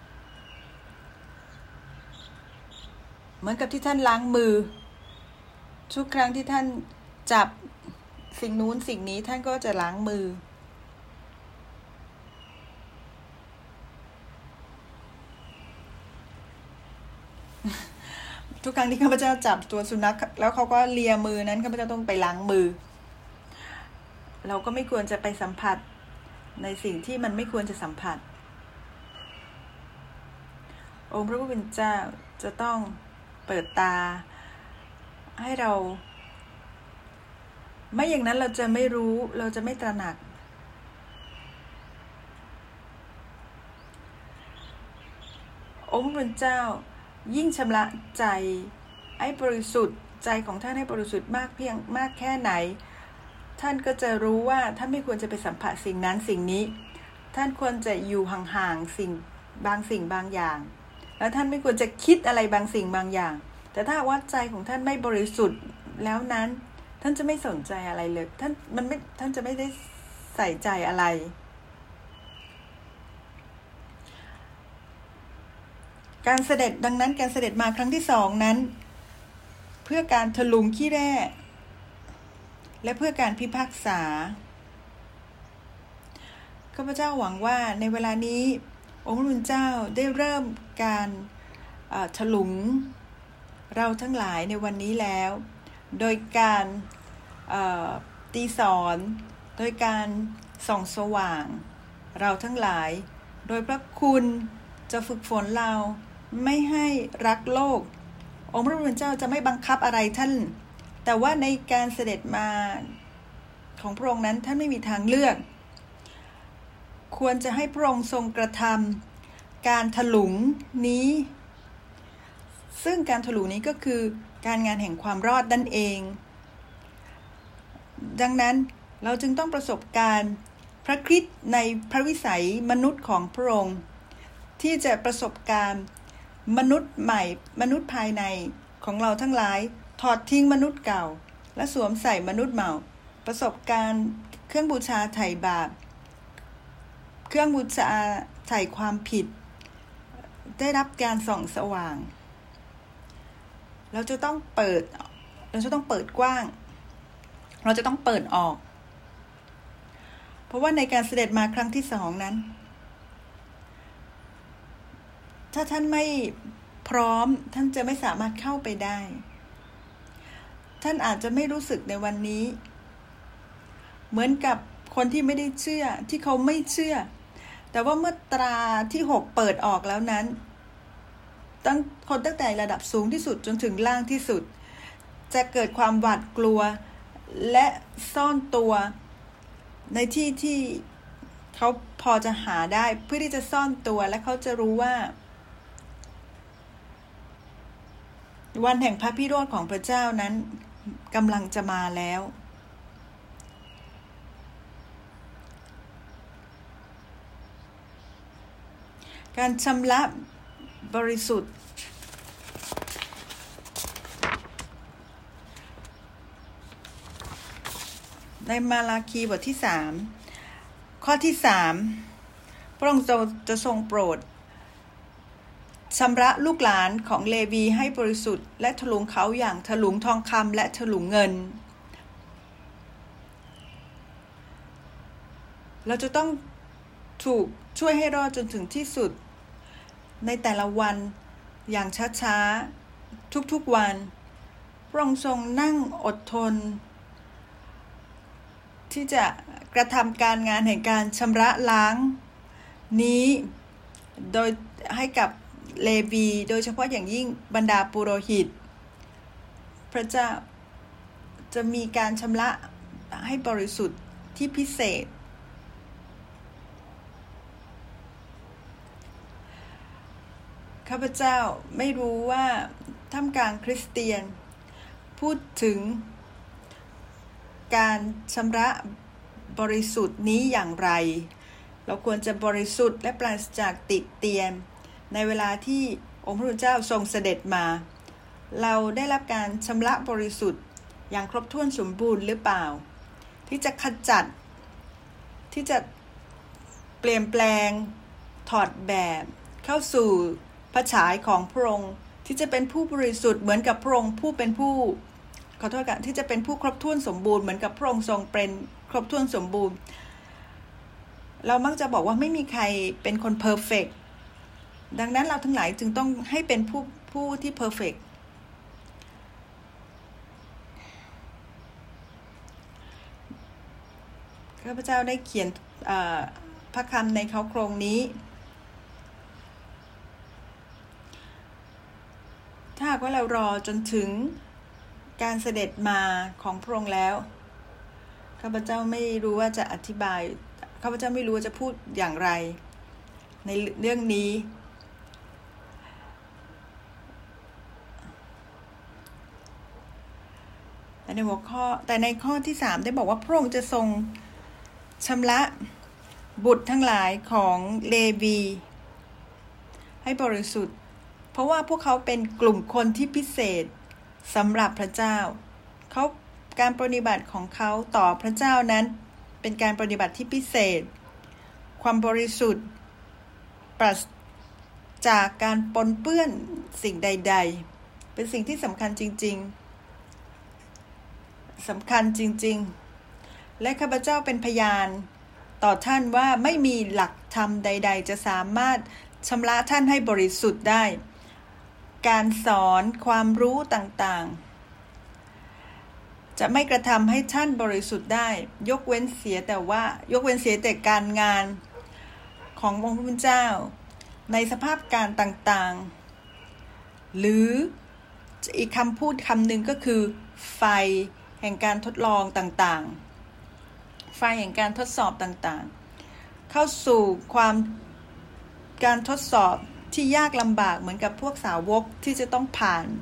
เหมือนกับที่ท่านล้างมือทุกครั้งที่ท่านจับสิ่งนู้นสิ่งนี้ท่านก็จะล้างมือทุกครั้งที่ข้าพเจ้าจับตัวสุนัขแล้วเขาก็เลียมือนั้นข้าพเจ้าต้องไปล้างมือเราก็ไม่ควรจะไปสัมผัสในสิ่งที่มันไม่ควรจะสัมผัสองค์พระผู้เป็นเจ้าจะต้องเปิดตาให้เราไม่อย่างนั้นเราจะไม่รู้เราจะไม่ตระหนักองค์พระผู้เป็นเจ้ายิ่งชำระใจให้บริสุทธิ์ใจของท่านให้บริสุทธิ์มากเพียงมากแค่ไหนท่านก็จะรู้ว่าท่านไม่ควรจะไปสัมผัสสิ่งนั้นสิ่งนี้ท่านควรจะอยู่ห่างๆสิ่งบางสิ่งบางอย่างแล้วท่านไม่ควรจะคิดอะไรบางสิ่งบางอย่างแต่ถ้าว่าใจของท่านไม่บริสุทธิ์แล้วนั้นท่านจะไม่สนใจอะไรเลยท่านมันไม่ท่านจะไม่ได้ใส่ใจอะไรการเสด็จดังนั้นการเสด็จมาครั้งที่สองนั้นเพื่อการถลุงขี้แร่และเพื่อการพิพากษาข้าพเจ้าหวังว่าในเวลานี้องค์พระผู้เป็นเจ้าได้เริ่มการถลุงเราทั้งหลายในวันนี้แล้วโดยการตีสอนโดยการส่องสว่างเราทั้งหลายโดยพระคุณจะฝึกฝนเราไม่ให้รักโลกองค์พระผู้เป็นเจ้าจะไม่บังคับอะไรท่านแต่ว่าในการเสด็จมาของพระองค์นั้นท่านไม่มีทางเลือกควรจะให้พระองค์ทรงกระทำการถลุงนี้ซึ่งการถลุงนี้ก็คือการงานแห่งความรอดนั่นเองดังนั้นเราจึงต้องประสบการณ์พระคริสต์ในพระวิสัยมนุษย์ของพระองค์ที่จะประสบการณ์มนุษย์ใหม่มนุษย์ภายในของเราทั้งหลายถอดทิ้งมนุษย์เก่าและสวมใส่มนุษย์ใหม่ประสบการณ์เครื่องบูชาไถ่บาปเครื่องบูชาไถ่ความผิดได้รับการส่องสว่างเราจะต้องเปิดเราจะต้องเปิดกว้างเราจะต้องเปิดออกเพราะว่าในการเสด็จมาครั้งที่สองนั้นถ้าท่านไม่พร้อมท่านจะไม่สามารถเข้าไปได้ท่านอาจจะไม่รู้สึกในวันนี้เหมือนกับคนที่ไม่ได้เชื่อที่เขาไม่เชื่อแต่ว่าเมื่อตราที่หกเปิดออกแล้วนั้นตั้งคนตั้งแต่ระดับสูงที่สุดจนถึงล่างที่สุดจะเกิดความหวาดกลัวและซ่อนตัวในที่ที่เขาพอจะหาได้เพื่อที่จะซ่อนตัวและเขาจะรู้ว่าวันแห่งพระพิโรธของพระเจ้านั้นกำลังจะมาแล้วการชำระบริสุทธิ์ในมาลาคีบทที่สามข้อที่สามพระองค์จะทรงโปรดชำระลูกหลานของเลวีให้บริสุทธิ์และถลุงเขาอย่างถลุงทองคำและถลุงเงินเราจะต้องถูกช่วยให้รอดจนถึงที่สุดในแต่ละวันอย่างช้าๆทุกๆวันพระองค์ทรงนั่งอดทนที่จะกระทำการงานแห่งการชำระล้างนี้โดยให้กับเลวีโดยเฉพาะอย่างยิ่งบรรดาปุโรหิตพระเจ้าจะมีการชำระให้บริสุทธิ์ที่พิเศษข้าพเจ้าไม่รู้ว่าท่ามกลางคริสเตียนพูดถึงการชำระบริสุทธิ์นี้อย่างไรเราควรจะบริสุทธิ์และปราศจากติเตียนในเวลาที่องค์พระผู้เป็นเจ้าทรงเสด็จมาเราได้รับการชำระบริสุทธิ์อย่างครบถ้วนสมบูรณ์หรือเปล่าที่จะขจัดที่จะเปลี่ยนแปลงถอดแบบเข้าสู่พระฉายของพระองค์ที่จะเป็นผู้บริสุทธิ์เหมือนกับพระองค์ผู้เป็นผู้ขอโทษค่ะที่จะเป็นผู้ครบถ้วนสมบูรณ์เหมือนกับพระองค์ทรงเป็นครบถ้วนสมบูรณ์เรามักจะบอกว่าไม่มีใครเป็นคนเพอร์เฟกต์ดังนั้นเราทั้งหลายจึงต้องให้เป็นผู้ผู้ที่เพอร์เฟกต์ข้าพเจ้าได้เขียนพระคำในเขาโครงนี้ถ้าหากว่าเรารอจนถึงการเสด็จมาของพระองค์แล้วข้าพเจ้าไม่รู้ว่าจะอธิบายข้าพเจ้าไม่รู้ว่าจะพูดอย่างไรในเรื่องนี้แต่ในหัวข้อแต่ในข้อที่สามได้บอกว่าพระองค์จะทรงชำระบุตรทั้งหลายของเลวีให้บริสุทธิ์เพราะว่าพวกเขาเป็นกลุ่มคนที่พิเศษสำหรับพระเจ้าเขาการปฏิบัติของเขาต่อพระเจ้านั้นเป็นการปฏิบัติที่พิเศษความบริสุทธิ์ปราศจากการปนเปื้อนสิ่งใดๆเป็นสิ่งที่สำคัญจริงๆสำคัญจริงๆและข้าพเจ้าเป็นพยานต่อท่านว่าไม่มีหลักธรรมใดๆจะสามารถชำระท่านให้บริสุทธิ์ได้การสอนความรู้ต่างๆจะไม่กระทำให้ท่านบริสุทธิ์ได้ยกเว้นเสียแต่ว่ายกเว้นเสียแต่การงานขององค์พระผู้เป็นเจ้าในสภาพการต่างๆหรืออีกคำพูดคำหนึ่งก็คือไฟแห่งการทดลองต่างๆไฟแห่งการทดสอบต่างๆเข้าสู่ความการทดสอบที่ยากลำบากเหมือนกับพวกสาวกที่จะต้องผ่าน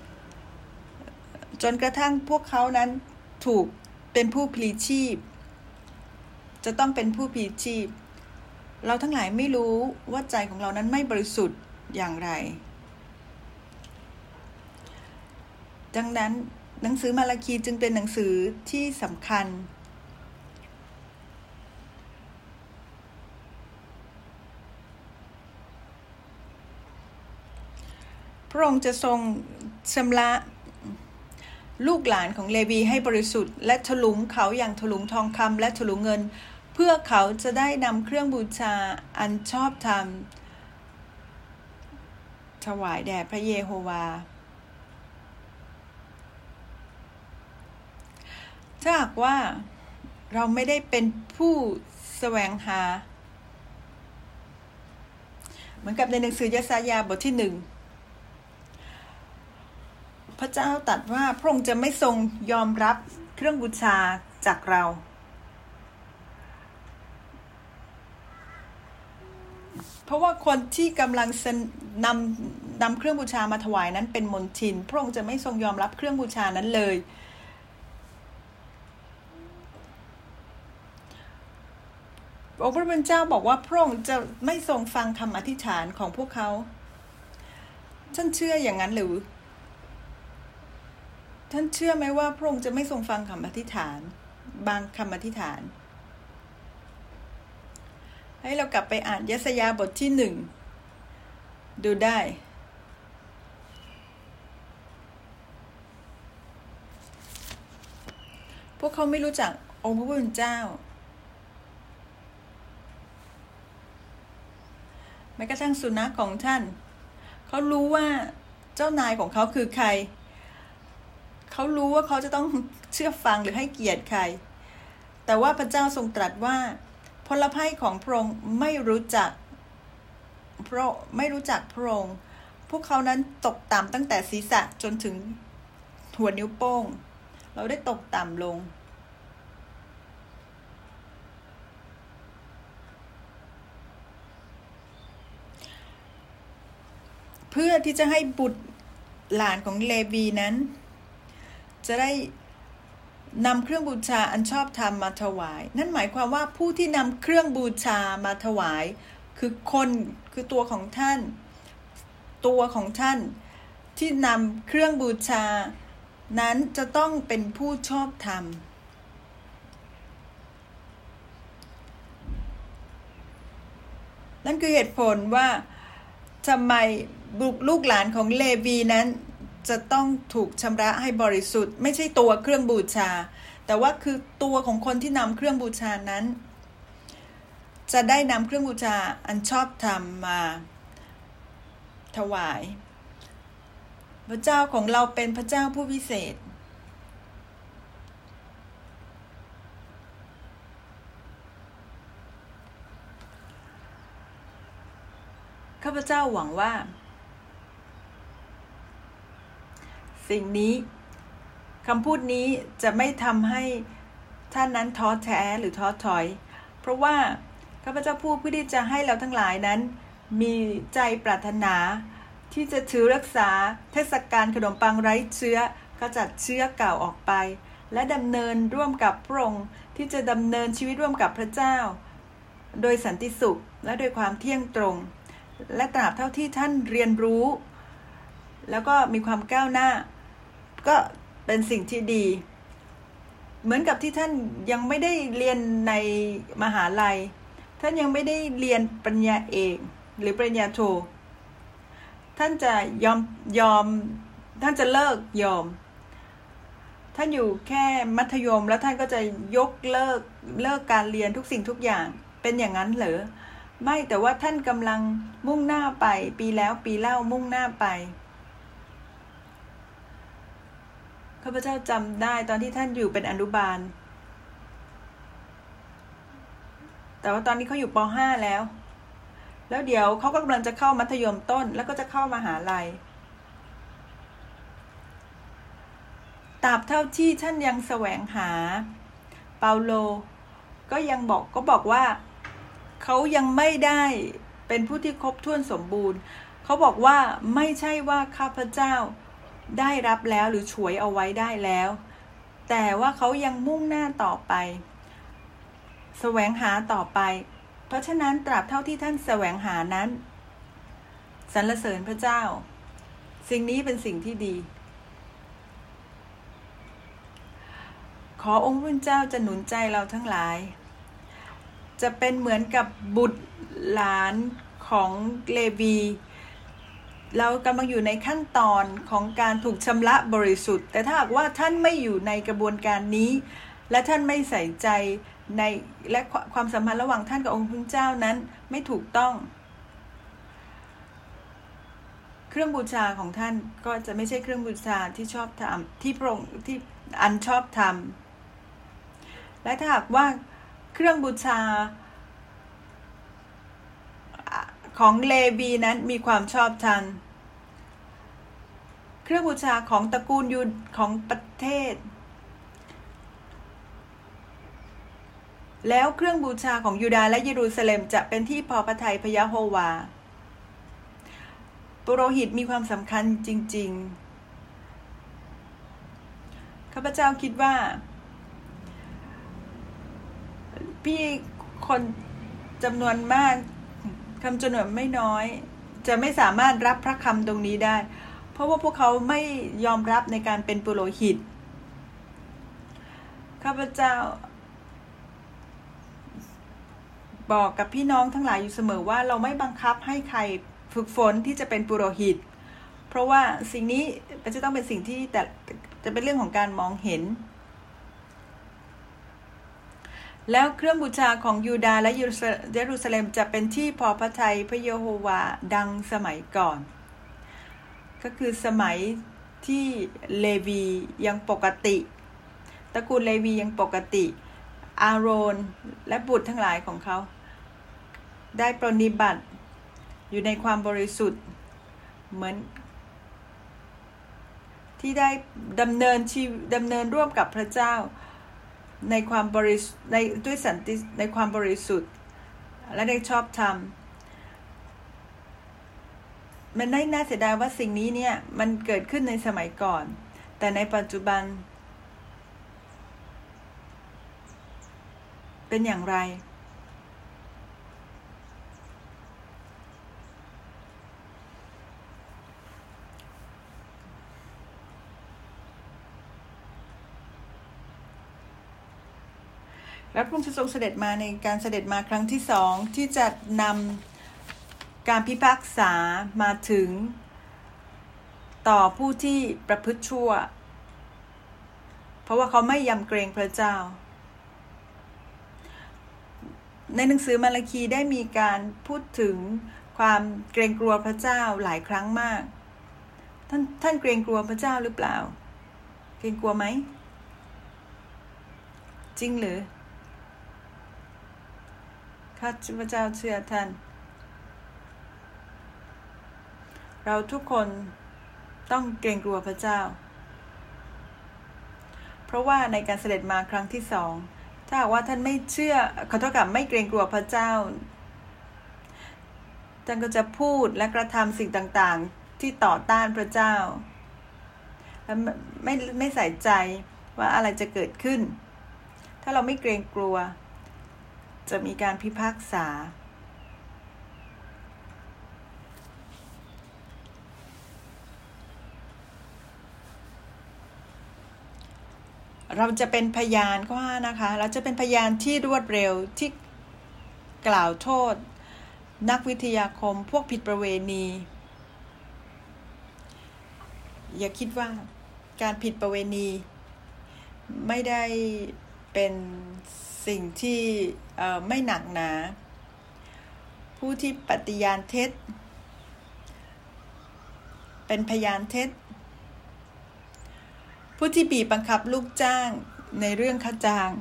จนกระทั่งพวกเขานั้นถูกเป็นผู้พลีชีพจะต้องเป็นผู้พลีชีพเราทั้งหลายไม่รู้ว่าใจของเรานั้นไม่บริสุทธิ์อย่างไรดังนั้นหนังสือมาลาคีจึงเป็นหนังสือที่สำคัญพระองค์จะทรงชำระลูกหลานของเลวีให้บริสุทธิ์และถลุงเขาอย่างถลุงทองคำและถลุงเงินเพื่อเขาจะได้นำเครื่องบูชาอันชอบธรรมถวายแด่พระเยโฮวาถ้าหากว่าเราไม่ได้เป็นผู้แสวงหาเหมือนกับในหนังสือเยสายาบทที่หนึ่งพระเจ้าตรัสว่าพระองค์จะไม่ทรงยอมรับเครื่องบูชาจากเราเพราะว่าคนที่กำลังนำนำเครื่องบูชามาถวายนั้นเป็นมลทินพระองค์จะไม่ทรงยอมรับเครื่องบูชานั้นเลยองค์พระผู้เป็นเจ้าบอกว่าพระองค์จะไม่ทรงฟังคำอธิษฐานของพวกเขาท่านเชื่ออย่างนั้นหรือท่านเชื่อไหมว่าพระองค์จะไม่ทรงฟังคำอธิษฐานบางคำอธิษฐานให้เรากลับไปอ่านยะสยาบทที่หนึ่งดูได้พวกเขาไม่รู้จักองค์พระผู้เป็นเจ้าแม้กระทั่งสุนัขของท่านเขารู้ว่าเจ้านายของเขาคือใครเขารู้ว่าเขาจะต้องเชื่อฟังหรือให้เกียรติใครแต่ว่าพระเจ้าทรงตรัสว่าพลภัยของพระองค์ไม่รู้จักเพราะไม่รู้จักพระองค์พวกเขานั้นตกต่ำตั้งแต่ศีรษะจนถึงหัวนิ้วโป้งเราได้ตกต่ำลงเพื่อที่จะให้บุตรหลานของเลวีนั้นจะได้นำเครื่องบูชาอันชอบธรรมมาถวายนั่นหมายความว่าผู้ที่นำเครื่องบูชามาถวายคือคนคือตัวของท่านตัวของท่านที่นำเครื่องบูชานั้นจะต้องเป็นผู้ชอบธรรมนั่นคือเหตุผลว่าทำไมลูกหลานของเลวีนั้นจะต้องถูกชำระให้บริสุทธิ์ไม่ใช่ตัวเครื่องบูชาแต่ว่าคือตัวของคนที่นำเครื่องบูชานั้นจะได้นำเครื่องบูชาอันชอบธรรมมาถวายพระเจ้าของเราเป็นพระเจ้าผู้พิเศษข้าพเจ้าหวังว่าสิ่งนี้คำพูดนี้จะไม่ทำให้ท่านนั้นท้อแท้หรือท้อถอยเพราะว่าข้าพเจ้าพูดเพื่อที่จะให้เราทั้งหลายนั้นมีใจปรารถนาที่จะถือรักษาเทศกาลขนมปังไร้เชื้อกำจัดเชื้อเก่าออกไปและดำเนินร่วมกับพระองค์ที่จะดำเนินชีวิตร่วมกับพระเจ้าโดยสันติสุขและโดยความเที่ยงตรงและตราบเท่าที่ท่านเรียนรู้แล้วก็มีความก้าวหน้าก็เป็นสิ่งที่ดีเหมือนกับที่ท่านยังไม่ได้เรียนในมหาลัยท่านยังไม่ได้เรียนปริญญาเอกหรือปริญญาโทท่านจะยอมยอมท่านจะเลิกยอมท่านอยู่แค่มัธยมแล้วท่านก็จะยกเลิกเลิกการเรียนทุกสิ่งทุกอย่างเป็นอย่างนั้นเหรอไม่แต่ว่าท่านกำลังมุ่งหน้าไปปีแล้วปีเล่ามุ่งหน้าไปข้าพเจ้าจำได้ตอนที่ท่านอยู่เป็นอนุบาลแต่ว่าตอนนี้เขาอยู่ป ห้า แล้วแล้วเดี๋ยวเขาก็กำลังจะเข้ามัธยมต้นแล้วก็จะเข้ามหาลัยตราบเท่าที่ท่านยังแสวงหาเปาโลก็ยังบอกก็บอกว่าเขายังไม่ได้เป็นผู้ที่ครบถ้วนสมบูรณ์เขาบอกว่าไม่ใช่ว่าข้าพเจ้าได้รับแล้วหรือฉวยเอาไว้ได้แล้วแต่ว่าเขายังมุ่งหน้าต่อไปแสวงหาต่อไปเพราะฉะนั้นตราบเท่าที่ท่านแสวงหานั้นสรรเสริญพระเจ้าสิ่งนี้เป็นสิ่งที่ดีขอองค์พระเจ้าจะหนุนใจเราทั้งหลายจะเป็นเหมือนกับบุตรหลานของเลวีเรากำลังอยู่ในขั้นตอนของการถูกชำระบริสุทธิ์แต่ถ้าหากว่าท่านไม่อยู่ในกระบวนการนี้และท่านไม่ใส่ใจในและความสัมพันธ์ระหว่างท่านกับองค์พระเจ้านั้นไม่ถูกต้องเครื่องบูชาของท่านก็จะไม่ใช่เครื่องบูชาที่ชอบธรรมที่พระองค์ที่อันชอบธรรมและถ้าหากว่าเครื่องบูชาของเลวีนั้นมีความชอบธรรมเครื่องบูชาของตระกูลยูดของประเทศแล้วเครื่องบูชาของยูดาห์และเยรูซาเล็มจะเป็นที่พอพระทัยพระยะโฮวาปุโรหิตมีความสำคัญจริงๆข้าพเจ้าคิดว่าพี่คนจำนวนมากคำจำนวนไม่น้อยจะไม่สามารถรับพระคำตรงนี้ได้เพราะว่าพวกเขาไม่ยอมรับในการเป็นปุโรหิตข้าพเจ้าบอกกับพี่น้องทั้งหลายอยู่เสมอว่าเราไม่บังคับให้ใครฝึกฝนที่จะเป็นปุโรหิตเพราะว่าสิ่งนี้มันจะต้องเป็นสิ่งที่แต่จะเป็นเรื่องของการมองเห็นแล้วเครื่องบูชาของยูดาห์และเยรูซาเล็มจะเป็นที่พอพระทัยพระเยโฮวาดังสมัยก่อนก็คือสมัยที่เลวียังปกติตระกูลเลวียังปกติอาโรนและบุตรทั้งหลายของเขาได้ปรนนิบัติอยู่ในความบริสุทธิ์เหมือนที่ได้ดำเนินชีวิตดำเนินร่วมกับพระเจ้าในความบริสุทธิ์ในด้วยสันติในความบริสุทธิ์และได้ชอบธรรมมันได้น่าเสียดายว่าสิ่งนี้เนี่ยมันเกิดขึ้นในสมัยก่อนแต่ในปัจจุบันเป็นอย่างไรและพระองค์จะทรงเสด็จมาในการเสด็จมาครั้งที่สองที่จะนำการพิพากษามาถึงต่อผู้ที่ประพฤติชั่วเพราะว่าเขาไม่ยำเกรงพระเจ้าในหนังสือมาลาคีได้มีการพูดถึงความเกรงกลัวพระเจ้าหลายครั้งมากท่านท่านเกรงกลัวพระเจ้าหรือเปล่าเกรงกลัวไหมจริงหรือข้าพเจ้าเชื่อท่านเราทุกคนต้องเกรงกลัวพระเจ้าเพราะว่าในการเสด็จมาครั้งที่สองถ้าหากว่าท่านไม่เชื่อขอโทษกับไม่เกรงกลัวพระเจ้าท่านก็จะพูดและกระทำสิ่งต่างๆที่ต่อต้านพระเจ้าและไม่ไม่ใส่ใจว่าอะไรจะเกิดขึ้นถ้าเราไม่เกรงกลัวจะมีการพิพากษาเราจะเป็นพยานข้อห้านะคะเราจะเป็นพยานที่รวดเร็วที่กล่าวโทษนักวิทยาคมพวกผิดประเวณีอย่าคิดว่าการผิดประเวณีไม่ได้เป็นสิ่งที่ไม่หนักหนาผู้ที่ปฏิญาณเท็จเป็นพยานเท็จผู้ที่บีบบังคับลูกจ้างในเรื่องค่าจ้าง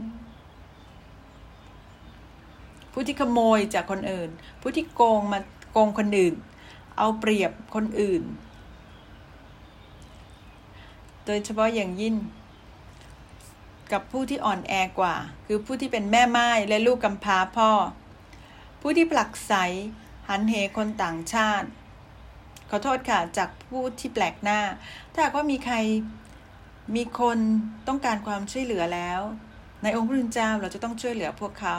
ผู้ที่ขโมยจากคนอื่นผู้ที่โกงมาโกงคนอื่นเอาเปรียบคนอื่นโดยเฉพาะอย่างยิ่งกับผู้ที่อ่อนแอกว่าคือผู้ที่เป็นแม่ไม้และลูกกำพร้าพ่อผู้ที่ผลักไสหันเหคนต่างชาติขอโทษค่ะจากผู้ที่แปลกหน้าถ้าหากว่ามีใครมีคนต้องการความช่วยเหลือแล้วในองค์พระผู้เป็นเจ้าเราจะต้องช่วยเหลือพวกเขา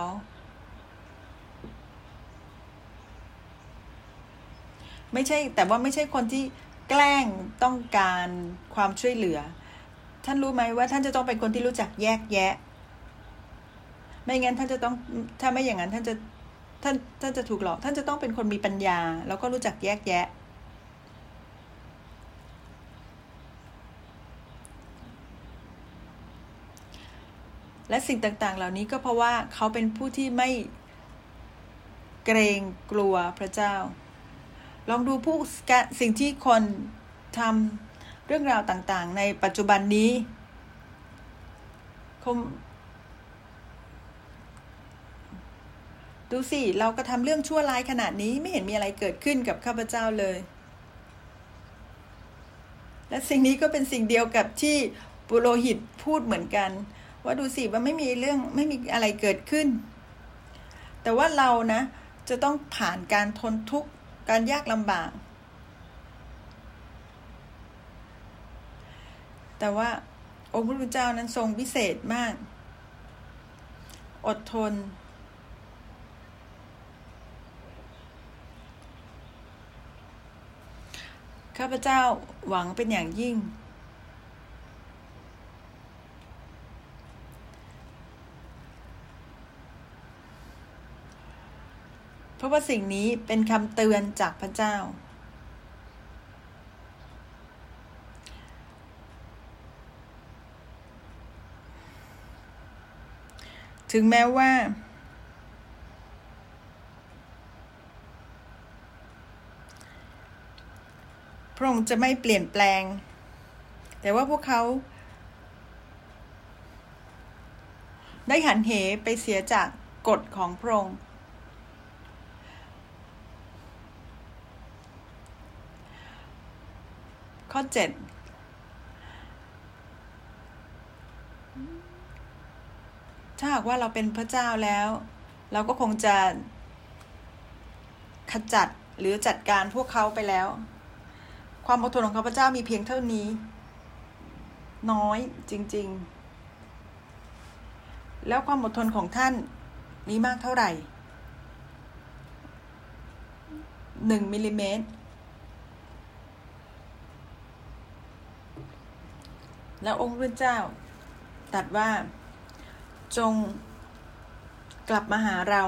ไม่ใช่แต่ว่าไม่ใช่คนที่แกล้งต้องการความช่วยเหลือท่านรู้ไหมว่าท่านจะต้องเป็นคนที่รู้จักแยกแยะไม่งั้นท่านจะต้องถ้าไม่อย่างนั้นท่านจะท่านท่านจะถูกหลอกท่านจะต้องเป็นคนมีปัญญาแล้วก็รู้จักแยกแยะและสิ่งต่างๆเหล่านี้ก็เพราะว่าเขาเป็นผู้ที่ไม่เกรงกลัวพระเจ้าลองดูผู้สิ่งที่คนทำเรื่องราวต่างๆในปัจจุบันนี้คงดูสิเราก็ทำเรื่องชั่วร้ายขนาดนี้ไม่เห็นมีอะไรเกิดขึ้นกับข้าพเจ้าเลยและสิ่งนี้ก็เป็นสิ่งเดียวกับที่ปุโรหิตพูดเหมือนกันว่าดูสิว่าไม่มีเรื่องไม่มีอะไรเกิดขึ้นแต่ว่าเรานะจะต้องผ่านการทนทุกข์การยากลำบากแต่ว่าองค์พระผู้เป็นเจ้านั้นทรงพิเศษมากอดทนข้าพเจ้าหวังเป็นอย่างยิ่งเพราะว่าสิ่งนี้เป็นคำเตือนจากพระเจ้าถึงแม้ว่าพระองค์จะไม่เปลี่ยนแปลงแต่ว่าพวกเขาได้หันเหไปเสียจากกฎของพระองค์ข้อเจ็ดถ้าหากว่าเราเป็นพระเจ้าแล้วเราก็คงจะขจัดหรือจัดการพวกเขาไปแล้วความอดทนของข้าพเจ้ามีเพียงเท่านี้น้อยจริงๆแล้วความอดทนของท่านมีมากเท่าไหร่หนึ่งมิลลิเมตรแล้วองค์พระเจ้าตรัสว่าจงกลับมาหาเรา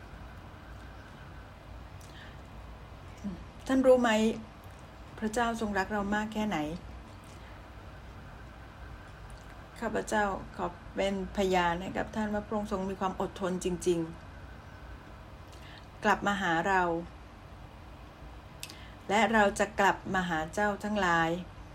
ท่านรู้ไหมพระเจ้าทรงรักเรามากแค่ไหนข้าพเจ้าขอเป็นพยานให้กับท่านว่าพระองค์ทรงมีความอดทนจริงๆกลับมาหาเราและเราจะกลับมาหาเจ้าทั้งหลาย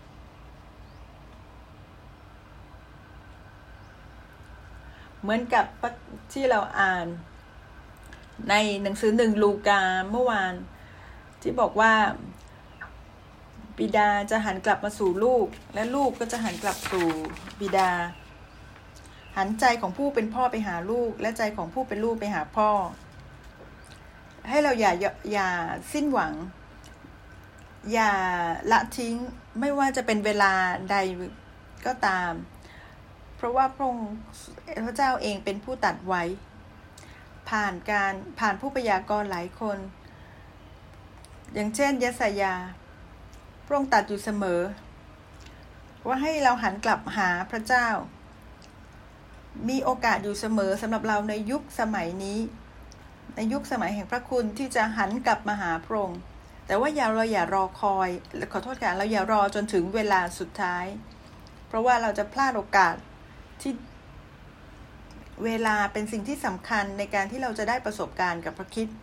เหมือนกับที่เราอ่านในหนังสือหนึ่งลูกาเมื่อวานที่บอกว่าบิดาจะหันกลับมาสู่ลูกและลูกก็จะหันกลับสู่บิดาหันใจของผู้เป็นพ่อไปหาลูกและใจของผู้เป็นลูกไปหาพ่อให้เราอย่าอย่าสิ้นหวังอย่าละทิ้งไม่ว่าจะเป็นเวลาใดก็ตามเพราะว่าพระองค์พระเจ้าเองเป็นผู้ตัดไว้ผ่านการผ่านผู้พยากรณ์หลายคนอย่างเช่นยะสายาพระองค์ตรัสอยู่เสมอว่าให้เราหันกลับหาพระเจ้ามีโอกาสอยู่เสมอสำหรับเราในยุคสมัยนี้ในยุคสมัยแห่งพระคุณที่จะหันกลับมาหาพระองค์แต่ว่าอย่าเราอย่ารอคอยขอโทษค่ะเราอย่ารอจนถึงเวลาสุดท้ายเพราะว่าเราจะพลาดโอกาสที่เวลาเป็นสิ่งที่สำคัญในการที่เราจะได้ประสบการณ์กับพระคริสต์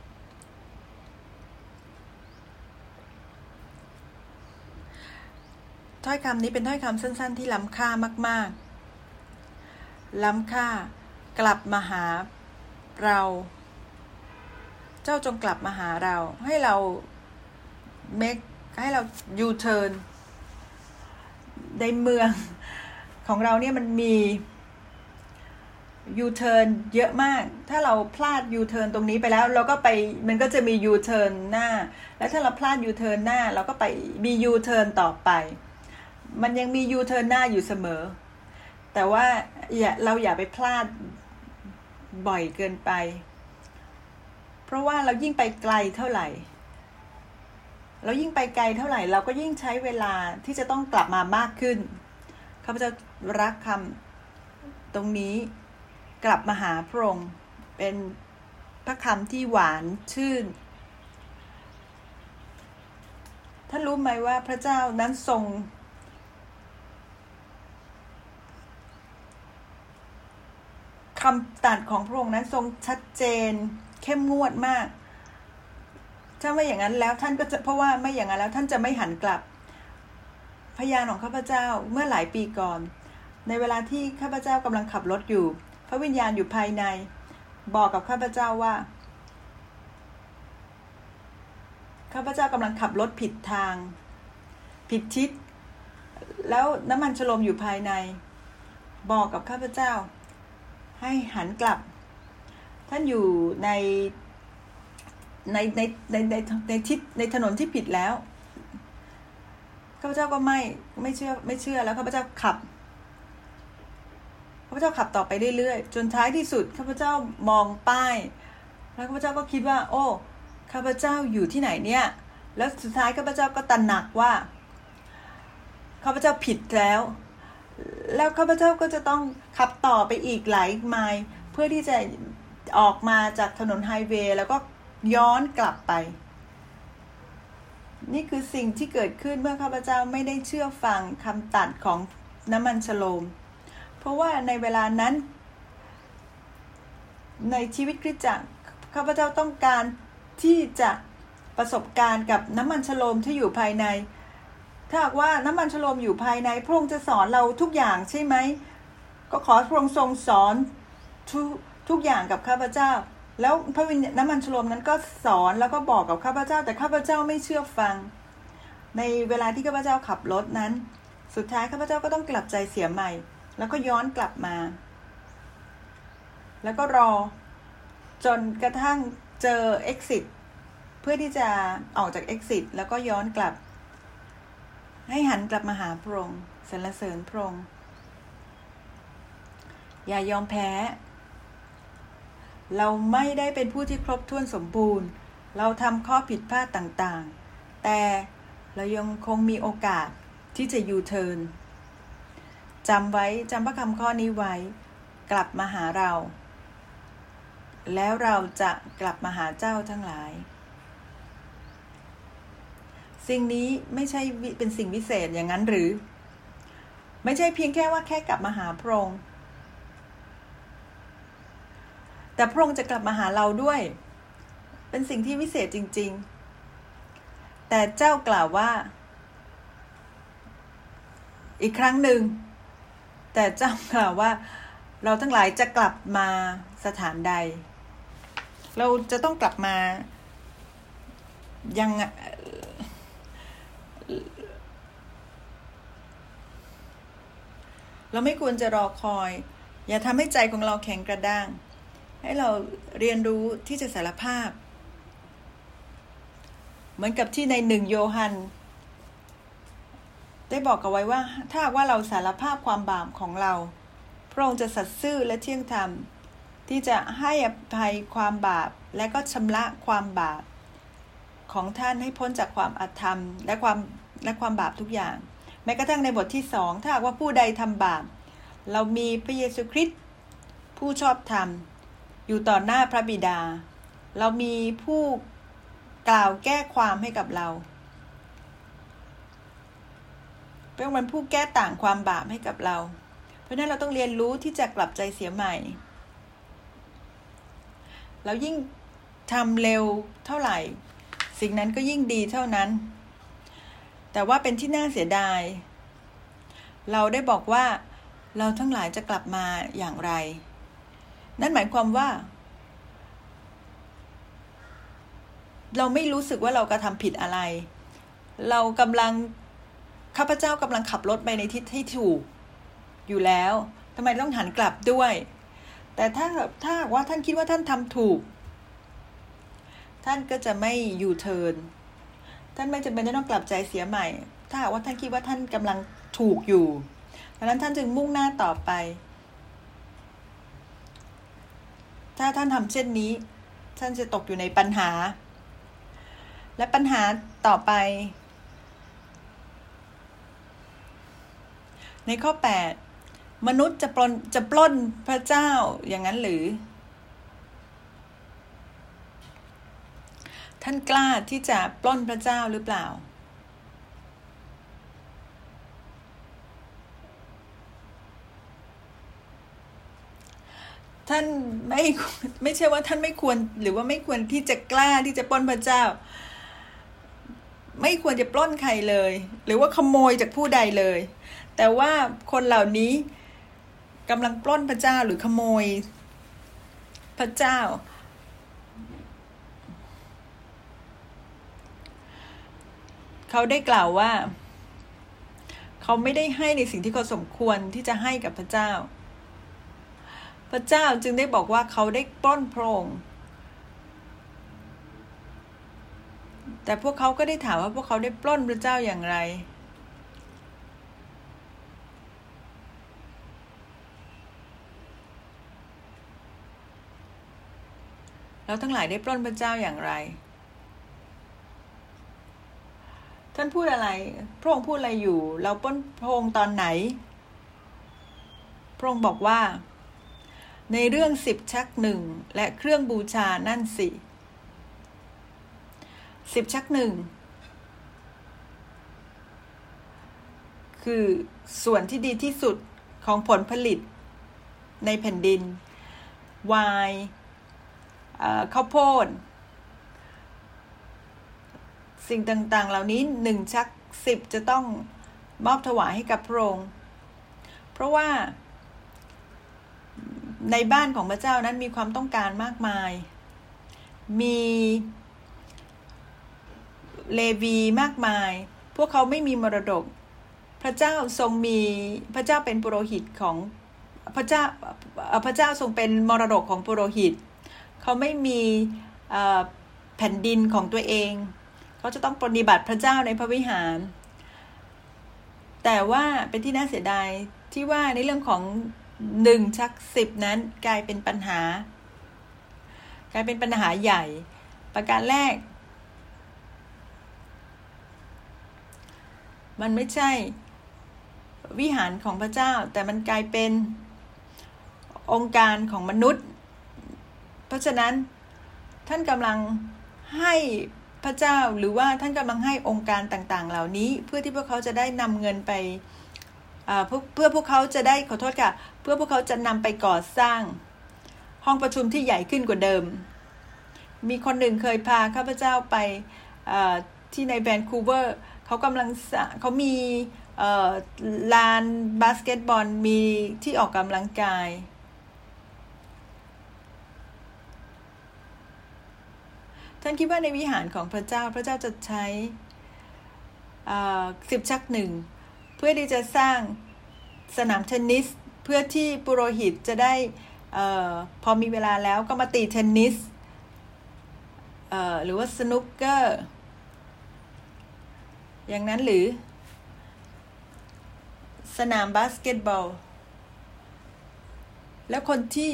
ถ้อยคำนี้เป็นถ้อยคำสั้นๆที่ล้ำค่ามากๆล้ำค่ากลับมาหาเราเจ้าจงกลับมาหาเราให้เรา make ให้เรา U-turn ในเมืองของเราเนี่ยมันมี U-turn เยอะมากถ้าเราพลาด U-turn ตรงนี้ไปแล้วเราก็ไปมันก็จะมี U-turn หน้าแล้วถ้าเราพลาด U-turn หน้าเราก็ไปมี U-turn ต่อไปมันยังมี U-turn หน้าอยู่เสมอแต่ว่าอย่าเราอย่าไปพลาดบ่อยเกินไปเพราะว่าเรายิ่งไปไกลเท่าไหร่เรายิ่งไปไกลเท่าไหร่เราก็ยิ่งใช้เวลาที่จะต้องกลับมามากขึ้นข้าพเจ้ารักคำตรงนี้กลับมาหาพระองค์เป็นพระคำที่หวานชื่นท่านรู้ไหมว่าพระเจ้านั้นทรงคำตรัสของพระองค์นั้นทรงชัดเจนเข้มงวดมากถ้าไม่อย่างนั้นแล้วท่านก็จะเพราะว่าไม่อย่างนั้นแล้วท่านจะไม่หันกลับพยานของข้าพเจ้าเมื่อหลายปีก่อนในเวลาที่ข้าพเจ้ากำลังขับรถอยู่พระวิญญาณอยู่ภายในบอกกับข้าพเจ้าว่าข้าพเจ้ากำลังขับรถผิดทางผิดทิศแล้วน้ำมันชโลมอยู่ภายในบอกกับข้าพเจ้าให้หันกลับท่านอยู่ในในในในในในทิศในถนนที่ผิดแล้วข้าพเจ้าก็ไม่ไม่เชื่อไม่เชื่อแล้วข้าพเจ้าขับข้าพเจ้าขับต่อไปเรื่อยๆจนท้ายที่สุดข้าพเจ้ามองป้ายแล้วข้าพเจ้าก็คิดว่าโอ้ข้าพเจ้าอยู่ที่ไหนเนี่ยแล้วสุดท้ายข้าพเจ้าก็ตระหนักว่าข้าพเจ้าผิดแล้วแล้วข้าพเจ้าก็จะต้องขับต่อไปอีกหลายไมล์เพื่อที่จะออกมาจากถนนไฮเวย์แล้วก็ย้อนกลับไปนี่คือสิ่งที่เกิดขึ้นเมื่อข้าพเจ้าไม่ได้เชื่อฟังคำตัดของน้ำมันชโลมเพราะว่าในเวลานั้นในชีวิตคริสตจักรข้าพเจ้าต้องการที่จะประสบการณ์กับน้ำมันชโลมที่อยู่ภายในถ้าหากว่าน้ำมันชโลมอยู่ภายในพระองค์จะสอนเราทุกอย่างใช่ไหมก็ขอพระองค์ทรงสอนทุกทุกอย่างกับข้าพเจ้าแล้วพระวิญญาณน้ำมันชโลมนั้นก็สอนแล้วก็บอกกับข้าพเจ้าแต่ข้าพเจ้าไม่เชื่อฟังในเวลาที่ข้าพเจ้าขับรถนั้นสุดท้ายข้าพเจ้าก็ต้องกลับใจเสียใหม่แล้วก็ย้อนกลับมาแล้วก็รอจนกระทั่งเจอ exit เพื่อที่จะออกจาก exit แล้วก็ย้อนกลับให้หันกลับมาหาพระองค์สรรเสริญพระองค์อย่ายอมแพ้เราไม่ได้เป็นผู้ที่ครบถ้วนสมบูรณ์เราทำข้อผิดพลาดต่างๆแต่เรายังคงมีโอกาสที่จะยูเทิร์นจำไว้จำพระคำข้อนี้ไว้กลับมาหาเราแล้วเราจะกลับมาหาเจ้าทั้งหลายสิ่งนี้ไม่ใช่เป็นสิ่งวิเศษอย่างนั้นหรือไม่ใช่เพียงแค่ว่าแค่กลับมาหาพระองค์แต่พระองค์จะกลับมาหาเราด้วยเป็นสิ่งที่วิเศษจริงๆแต่เจ้ากล่าวว่าอีกครั้งหนึ่งแต่เจ้ากล่าวว่าเราทั้งหลายจะกลับมาสถานใดเราจะต้องกลับมายังเราไม่ควรจะรอคอยอย่าทำให้ใจของเราแข็งกระด้างให้เราเรียนรู้ที่จะสารภาพเหมือนกับที่ในหนึ่งโยฮันได้บอกเอาไว้ว่าถ้าว่าเราสารภาพความบาปของเราพระองค์จะสัตย์ซื่อและเที่ยงธรรมที่จะให้อภัยความบาปและก็ชำระความบาปของท่านให้พ้นจากความอธรรมและความและความบาปทุกอย่างแม้กระทั่งในบทที่สองถ้าหากว่าผู้ใดทำบาปเรามีพระเยซูคริสต์ผู้ชอบธรรมอยู่ต่อหน้าพระบิดาเรามีผู้กล่าวแก้ความให้กับเราเป็นวันผู้แก้ต่างความบาปให้กับเราเพราะนั้นเราต้องเรียนรู้ที่จะกลับใจเสียใหม่แล้วยิ่งทำเร็วเท่าไหร่สิ่งนั้นก็ยิ่งดีเท่านั้นแต่ว่าเป็นที่น่าเสียดายเราได้บอกว่าเราทั้งหลายจะกลับมาอย่างไรนั่นหมายความว่าเราไม่รู้สึกว่าเรากระทำผิดอะไรเรากำลังข้าพเจ้ากำลังขับรถไปในทิศที่ถูกอยู่แล้วทำไมต้องหันกลับด้วยแต่ถ้าถ้าว่าท่านคิดว่าท่านทำถูกท่านก็จะไม่ยูเทิร์นท่านไม่จำเป็นต้องกลับใจเสียใหม่ถ้าว่าท่านคิดว่าท่านกำลังถูกอยู่ดังนั้นท่านจึงมุ่งหน้าต่อไปถ้าท่านทำเช่นนี้ท่านจะตกอยู่ในปัญหาและปัญหาต่อไปในข้อแปดมนุษย์จะปล้นจะปล้นพระเจ้าอย่างนั้นหรือท่านกล้าที่จะปล้นพระเจ้าหรือเปล่าท่านไม่ไม่ใช่ว่าท่านไม่ควรหรือว่าไม่ควรที่จะกล้าที่จะปล้นพระเจ้าไม่ควรจะปล้นใครเลยหรือว่าขโมยจากผู้ใดเลยแต่ว่าคนเหล่านี้กำลังปล้นพระเจ้าหรือขโมยพระเจ้าเขาได้กล่าวว่าเขาไม่ได้ให้ในสิ่งที่เขาสมควรที่จะให้กับพระเจ้าพระเจ้าจึงได้บอกว่าเขาได้ปล้นพระองค์แต่พวกเขาก็ได้ถามว่าพวกเขาได้ปล้นพระเจ้าอย่างไรเราทั้งหลายได้ปล้นพระเจ้าอย่างไรท่านพูดอะไรพระองค์พูดอะไรอยู่เราปล้นพระองค์ตอนไหนพระองค์บอกว่าในเรื่องสิบชักหนึ่งและเครื่องบูชานั่นสิสิบชักหนึ่งคือส่วนที่ดีที่สุดของผลผลิตในแผ่นดินไวน์ข้าวโพดสิ่งต่างๆเหล่านี้หนึ่งชักสิบจะต้องมอบถวายให้กับพระองค์เพราะว่าในบ้านของพระเจ้านั้นมีความต้องการมากมายมีเลวีมากมายพวกเขาไม่มีมรดกพระเจ้าทรงมีพระเจ้าเป็นปุโรหิตของพระเจ้าพระเจ้าทรงเป็นมรดกของปุโรหิตเขาไม่มีแผ่นดินของตัวเองเขาจะต้องปฏิบัติพระเจ้าในพระวิหารแต่ว่าเป็นที่น่าเสียดายที่ว่าในเรื่องของหนึ่งชักสิบนั้นกลายเป็นปัญหากลายเป็นปัญหาใหญ่ประการแรกมันไม่ใช่วิหารของพระเจ้าแต่มันกลายเป็นองค์การของมนุษย์เพราะฉะนั้นท่านกำลังให้พระเจ้าหรือว่าท่านกำลังให้องค์การต่างๆเหล่านี้เพื่อที่พวกเขาจะได้นำเงินไปเพื่อเพื่อพวกเขาจะได้ขอโทษค่ะเพื่อพวกเขาจะนำไปก่อสร้างห้องประชุมที่ใหญ่ขึ้นกว่าเดิมมีคนหนึ่งเคยพาข้าพเจ้าไปที่ในแวนคูเวอร์เขากำลังเขามีลานบาสเกตบอลมีที่ออกกำลังกายท่านคิดว่าในวิหารของพระเจ้าพระเจ้าจะใช้สิบชักหนึ่งเพื่อที่จะสร้างสนามเทนนิสเพื่อที่ปุโรหิตจะได้ออพอมีเวลาแล้วก็มาตีเทนนิสหรือว่าสนุกเกอร์อย่างนั้นหรือสนามบาสเกตบอลแล้วคนที่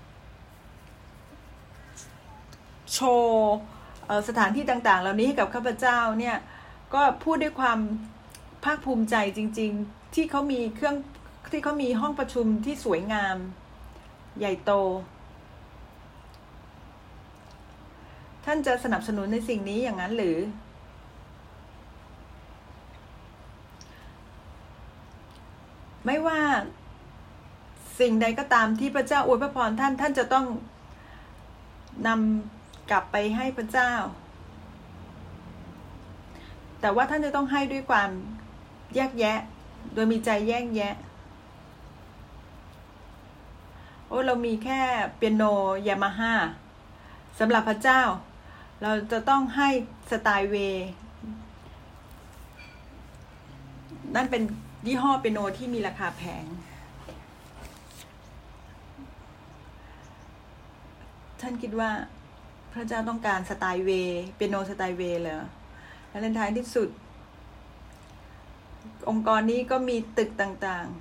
โชว์สถานที่ต่างๆเหล่านี้ให้กับข้าพเจ้าเนี่ยก็พูดด้วยความภาคภูมิใจจริงๆที่เขามีเครื่องที่เขามีห้องประชุมที่สวยงามใหญ่โตท่านจะสนับสนุนในสิ่งนี้อย่างนั้นหรือไม่ว่าสิ่งใดก็ตามที่พระเจ้าอวยพระพรท่านท่านจะต้องนำกลับไปให้พระเจ้าแต่ว่าท่านจะต้องให้ด้วยความแยกแยะโดยมีใจแยกแยะโอ้เรามีแค่เปียโนยามาฮ่าสำหรับพระเจ้าเราจะต้องให้สไตล์เวนั่นเป็นยี่ห้อเปียโนที่มีราคาแพงท่านคิดว่าพระเจ้าต้องการสไตล์เวเปียโนสไตล์เวเหรอและในท้ายที่สุดองค์กรนี้ก็มีตึกต่าง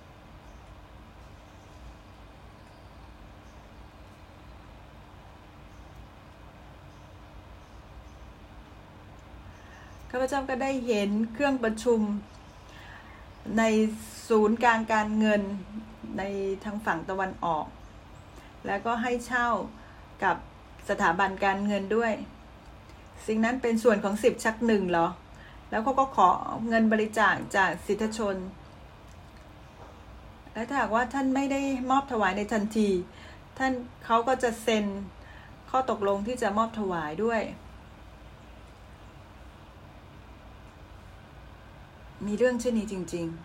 ๆข้าพเจ้าก็ได้เห็นเครื่องประชุมในศูนย์กลางการเงินในทางฝั่งตะวันออกแล้วก็ให้เช่ากับสถาบันการเงินด้วยสิ่งนั้นเป็นส่วนของสิบชักหนึ่งเหรอแล้วเขาก็ขอเงินบริจาคจากสิทธิชนและถ้าหากว่าท่านไม่ได้มอบถวายในทันทีท่านเขาก็จะเซ็นข้อตกลงที่จะมอบถวายด้วยมีเรื่องเช่นนี้จริง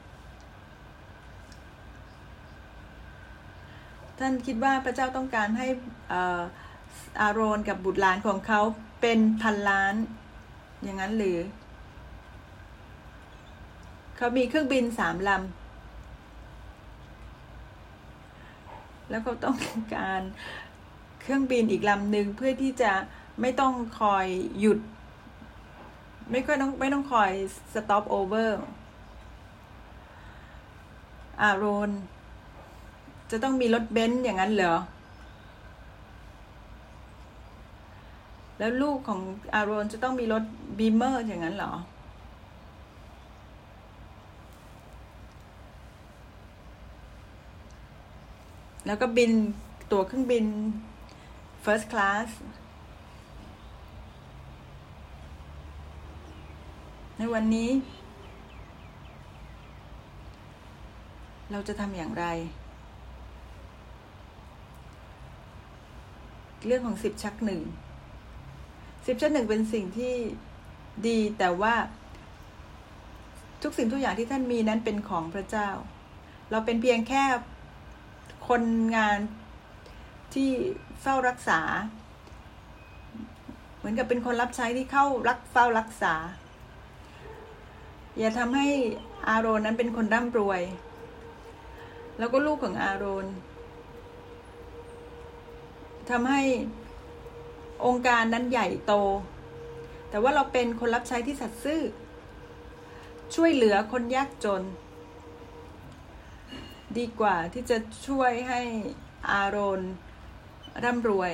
ๆท่านคิดว่าพระเจ้าต้องการให้อาโรนกับบุตรหลานของเขาเป็นพันล้านอย่างนั้นหรือเขามีเครื่องบินสามลำแล้วเขาต้องการเครื่องบินอีกลำหนึ่งเพื่อที่จะไม่ต้องคอยหยุดไม่ค่อยต้องไม่ต้องคอย stop over อาโรนจะต้องมีรถเบนซ์อย่างนั้นเหรอแล้วลูกของอาโรนจะต้องมีรถบีเมอร์อย่างนั้นเหรอแล้วก็บินตั๋วเครื่องบิน first class ในวันนี้เราจะทำอย่างไรเรื่องของสิบชักหนึ่งสิบชักหนึ่งเป็นสิ่งที่ดีแต่ว่าทุกสิ่งทุกอย่างที่ท่านมีนั้นเป็นของพระเจ้าเราเป็นเพียงแค่คนงานที่เฝ้ารักษาเหมือนกับเป็นคนรับใช้ที่เข้ารักเฝ้ารักษาอย่าทำให้อาโรนนั้นเป็นคนร่ำรวยแล้วก็ลูกของอาโรนทำให้องค์การนั้นใหญ่โตแต่ว่าเราเป็นคนรับใช้ที่สัตย์ซื่อช่วยเหลือคนยากจนดีกว่าที่จะช่วยให้อาโรนร่ำรวย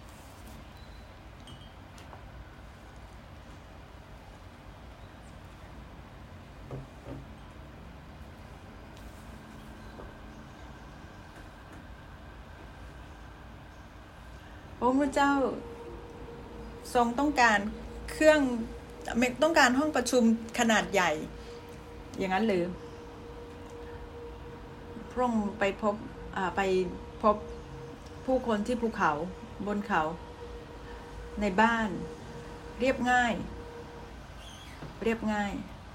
องค์พระเจ้าทรงต้องการเครื่องต้องการห้องประชุมขนาดใหญ่อย่างนั้นหรือพระองค์ไปพบไปพบผู้คนที่ภูเขาบนเขาในบ้านเรียบง่ายเรียบง่าย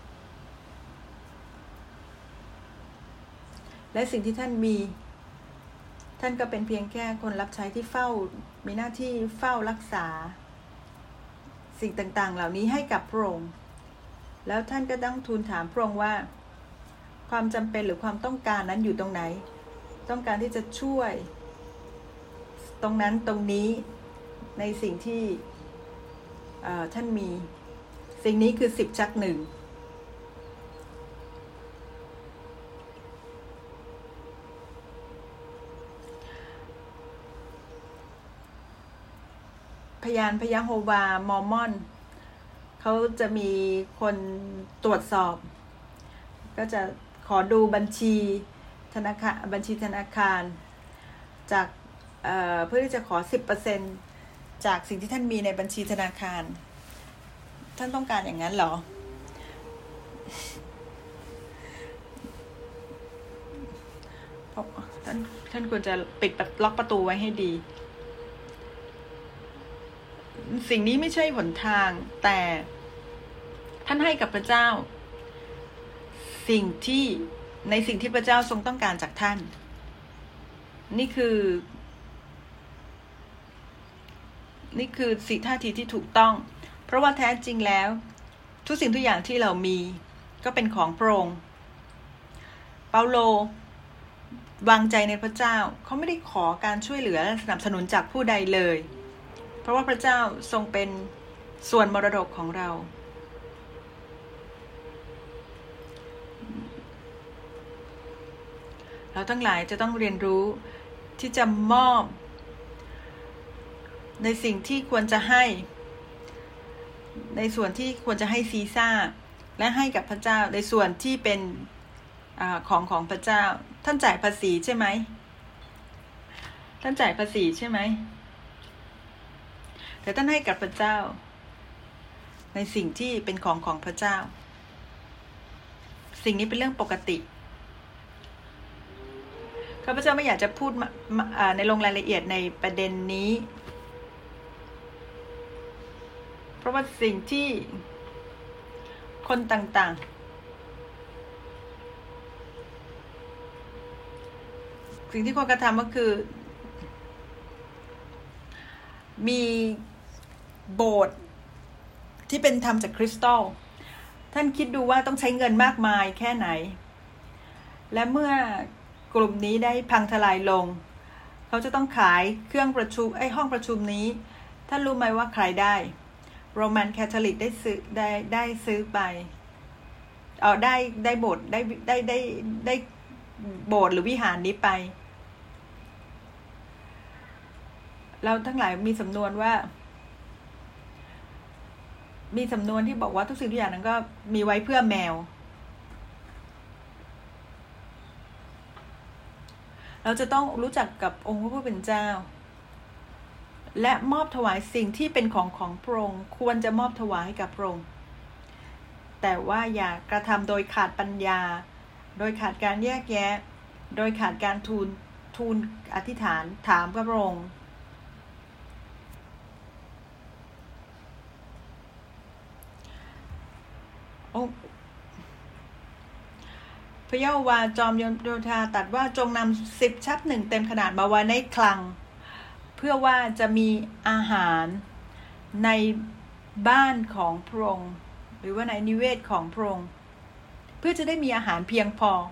และสิ่งที่ท่านมีท่านก็เป็นเพียงแค่คนรับใช้ที่เฝ้ามีหน้าที่เฝ้ารักษาสิ่งต่างๆเหล่านี้ให้กับพระองค์แล้วท่านก็ต้องทูลถามพระองค์ว่าความจำเป็นหรือความต้องการนั้นอยู่ตรงไหนต้องการที่จะช่วยตรงนั้นตรงนี้ในสิ่งที่ท่านมีสิ่งนี้คือสิบชักหนึ่งพยานพยาโฮวามอร์มอนเขาจะมีคนตรวจสอบก็จะขอดูบัญชีธนาคารบัญชีธนาคารจากเอ่อเพื่อที่จะขอ สิบเปอร์เซ็นต์ จากสิ่งที่ท่านมีในบัญชีธนาคารท่านต้องการอย่างนั้นเหรอท่านท่านควรจะปิดล็อกประตูไว้ให้ดีสิ่งนี้ไม่ใช่หนทางแต่ท่านให้กับพระเจ้าสิ่งที่ในสิ่งที่พระเจ้าทรงต้องการจากท่านนี่คือนี่คือสิท่าทีที่ถูกต้องเพราะว่าแท้จริงแล้วทุกสิ่งทุกอย่างที่เรามีก็เป็นของพระองค์เปาโลวางใจในพระเจ้าเขาไม่ได้ขอการช่วยเหลือและสนับสนุนจากผู้ใดเลยเพราะว่าพระเจ้าทรงเป็นส่วนมรดกของเราเราทั้งหลายจะต้องเรียนรู้ที่จะมอบในสิ่งที่ควรจะให้ในส่วนที่ควรจะให้ซีซ่าและให้กับพระเจ้าในส่วนที่เป็นอ่าของของพระเจ้าท่านจ่ายภาษีใช่ไหมท่านจ่ายภาษีใช่ไหมแต่ท่านให้กับพระเจ้าในสิ่งที่เป็นของของพระเจ้าสิ่งนี้เป็นเรื่องปกติข้าพเจ้าไม่อยากจะพูดในลงรายละเอียดในประเด็นนี้เพราะว่าสิ่งที่คนต่างๆสิ่งที่คนกระทำก็คือมีโบสถ์ที่เป็นทำจากคริสตัลท่านคิดดูว่าต้องใช้เงินมากมายแค่ไหนและเมื่อกลุ่มนี้ได้พังทลายลงเขาจะต้องขายเครื่องประชุมไอ้ห้องประชุมนี้ท่านรู้ไหมว่าใครได้โรมันคาทอลิกได้ซื้อได้ได้ซื้อไปเออได้ได้โบสถ์ได้ได้ได้ได้โบสถ์หรือวิหารนี้ไปเราทั้งหลายมีสำนวนว่ามีสำนวนที่บอกว่าทุกสิ่งทุกอย่างนั้นก็มีไว้เพื่อแมวเราจะต้องรู้จักกับองค์พระผู้เป็นเจ้าและมอบถวายสิ่งที่เป็นของของพระองค์ควรจะมอบถวายให้กับพระองค์แต่ว่าอย่ากระทำโดยขาดปัญญาโดยขาดการแยกแยะโดยขาดการทูลทูลอธิษฐานถามพระองค์โอ้พระเยาว์วาจอมโยธาตรัสว่าจงนำสิบชักหนึ่งเต็มขนาดมาไว้ในคลังเพื่อว่าจะมีอาหารในบ้านของพระองค์หรือว่าในนิเวศของพระองค์เพื่อจะได้มีอาหารเพียงพอ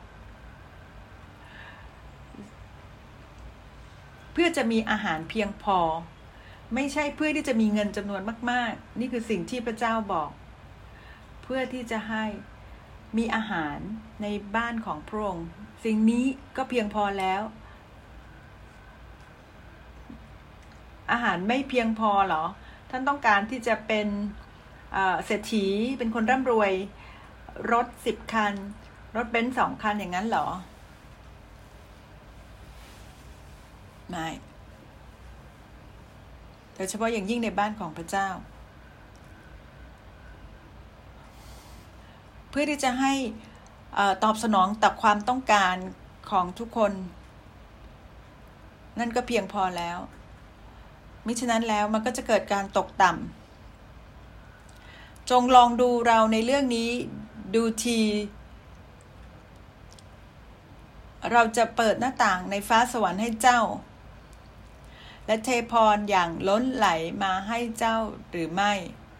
เพื่อจะมีอาหารเพียงพอไม่ใช่เพื่อที่จะมีเงินจำนวนมากๆนี่คือสิ่งที่พระเจ้าบอกเพื่อที่จะให้มีอาหารในบ้านของพระองค์สิ่งนี้ก็เพียงพอแล้วอาหารไม่เพียงพอเหรอท่านต้องการที่จะเป็นเศรษฐีเป็นคนร่ำรวยรถสิบคันรถเบนซ์สองคันอย่างนั้นเหรอไม่โดยเฉพาะอย่างยิ่งในบ้านของพระเจ้าเพื่อที่จะให้ตอบสนองต่อความต้องการของทุกคนนั่นก็เพียงพอแล้วมิฉะนั้นแล้วมันก็จะเกิดการตกต่ำจงลองดูเราในเรื่องนี้ดูทีเราจะเปิดหน้าต่างในฟ้าสวรรค์ให้เจ้าและเทพรอย่างล้นไหลมาให้เจ้าหรือไม่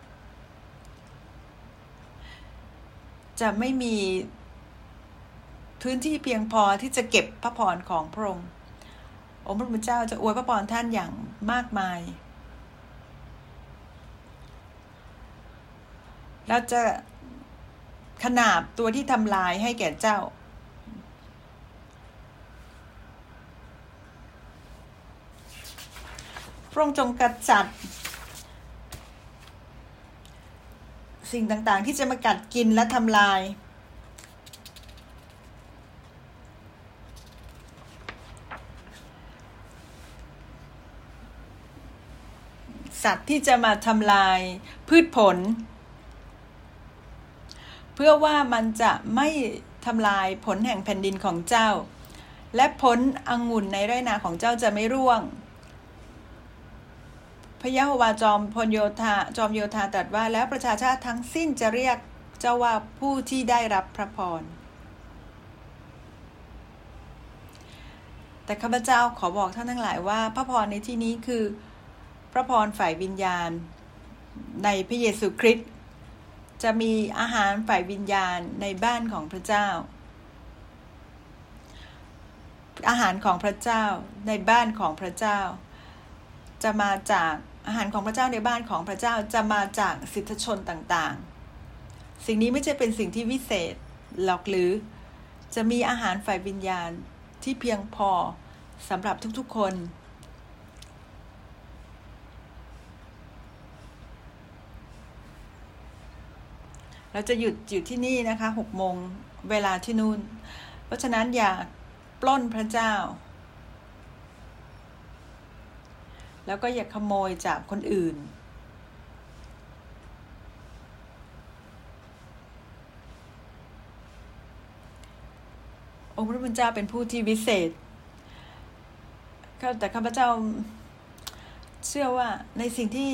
จะไม่มีพื้นที่เพียงพอที่จะเก็บพระพรของพระองค์องค์พระผู้เป็นเจ้าจะอวยพระพรท่านอย่างมากมายเราจะขนาบตัวที่ทำลายให้แก่เจ้าพระองค์จงกำจัดสิ่งต่างๆที่จะมากัดกินและทำลายสัตว์ที่จะมาทำลายพืชผลเพื่อว่ามันจะไม่ทำลายผลแห่งแผ่นดินของเจ้าและผลองุ่นในไร่นาของเจ้าจะไม่ร่วงพระยะโฮวาจอมพลโยธาจอมโยธาตรัสว่าแล้วประชาชาติทั้งสิ้นจะเรียกเจ้าว่าผู้ที่ได้รับพระพรแต่ข้าพเจ้าขอบอกท่านทั้งหลายว่าพระพรในที่นี้คือพระพรฝ่ายวิญญาณในพระเยซูคริสต์จะมีอาหารฝ่ายวิญญาณในบ้านของพระเจ้าอาหารของพระเจ้าในบ้านของพระเจ้าจะมาจากอาหารของพระเจ้าในบ้านของพระเจ้าจะมาจากสิทธิชนต่างๆสิ่งนี้ไม่ใช่เป็นสิ่งที่วิเศษหรอกหรือจะมีอาหารฝ่ายวิญญาณที่เพียงพอสำหรับทุกๆคนเราจะหยุดอยู่ที่นี่นะคะหกโมงเวลาที่นู่นเพราะฉะนั้นอย่าปล้นพระเจ้าแล้วก็อย่าขโมยจากคนอื่นองค์พระผู้เป็นเจ้าเป็นผู้ที่วิเศษแต่ข้าพเจ้าเชื่อว่าในสิ่งที่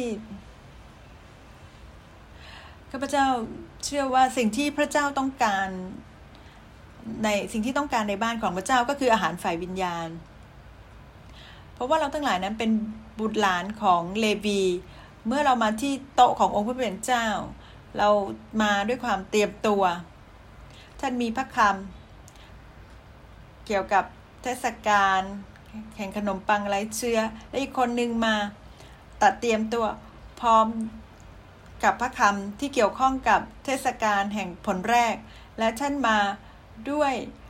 ข้าพเจ้าเชื่อว่าสิ่งที่พระเจ้าต้องการในสิ่งที่ต้องการในบ้านของพระเจ้าก็คืออาหารฝ่ายวิญญาณเพราะว่าเราทั้งหลายนั้นเป็นบุตรหลานของเลวีเมื่อเรามาที่โต๊ะขององค์พระผู้เป็นเจ้าเรามาด้วยความเตรียมตัวท่านมีพระคำเกี่ยวกับเทศกาลแห่งขนมปังไร้เชื้อและอีกคนนึงมาตัดเตรียมตัวพร้อมกับพระคำที่เกี่ยวข้องกับเทศกาลแห่งผลแรกและท่านมาด้วย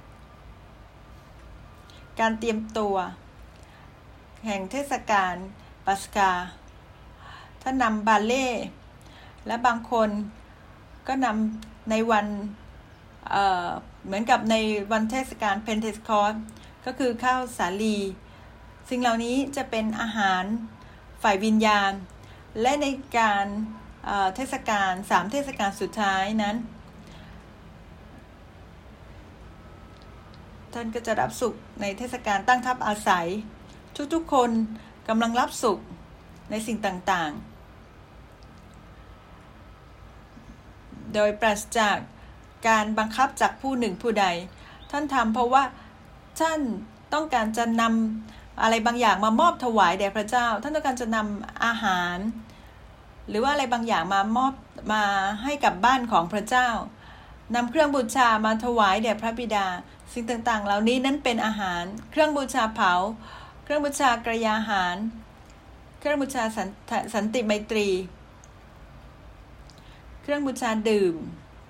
การเตรียมตัวแห่งเทศกาลปัสกาท่านนำบาเล่และบางคนก็นำในวัน เอ่อ เหมือนกับในวันเทศกาลเพนเทคอสต์ก็คือข้าวสาลีสิ่งเหล่านี้จะเป็นอาหารฝ่ายวิญญาณและในการเทศกาลสามเทศกาลสุดท้ายนั้นท่านก็จะรับสุขในเทศกาลตั้งทัพอาศัยทุกๆคนกำลังรับสุขในสิ่งต่างๆโดยปราศจากการบังคับจากผู้หนึ่งผู้ใดท่านทำเพราะว่าท่านต้องการจะนำอะไรบางอย่างมามอบถวายแด่พระเจ้าท่านต้องการจะนำอาหารหรือว่าอะไรบางอย่างมามอบมาให้กับบ้านของพระเจ้านำเครื่องบูชามาถวายแด่พระบิดาสิ่งต่างๆเหล่านี้นั้นเป็นอาหารเครื่องบูชาเผาเครื่องบูชากระยาหารเครื่องบูชาสันสันติไมตรีเครื่องบูชาดื่ม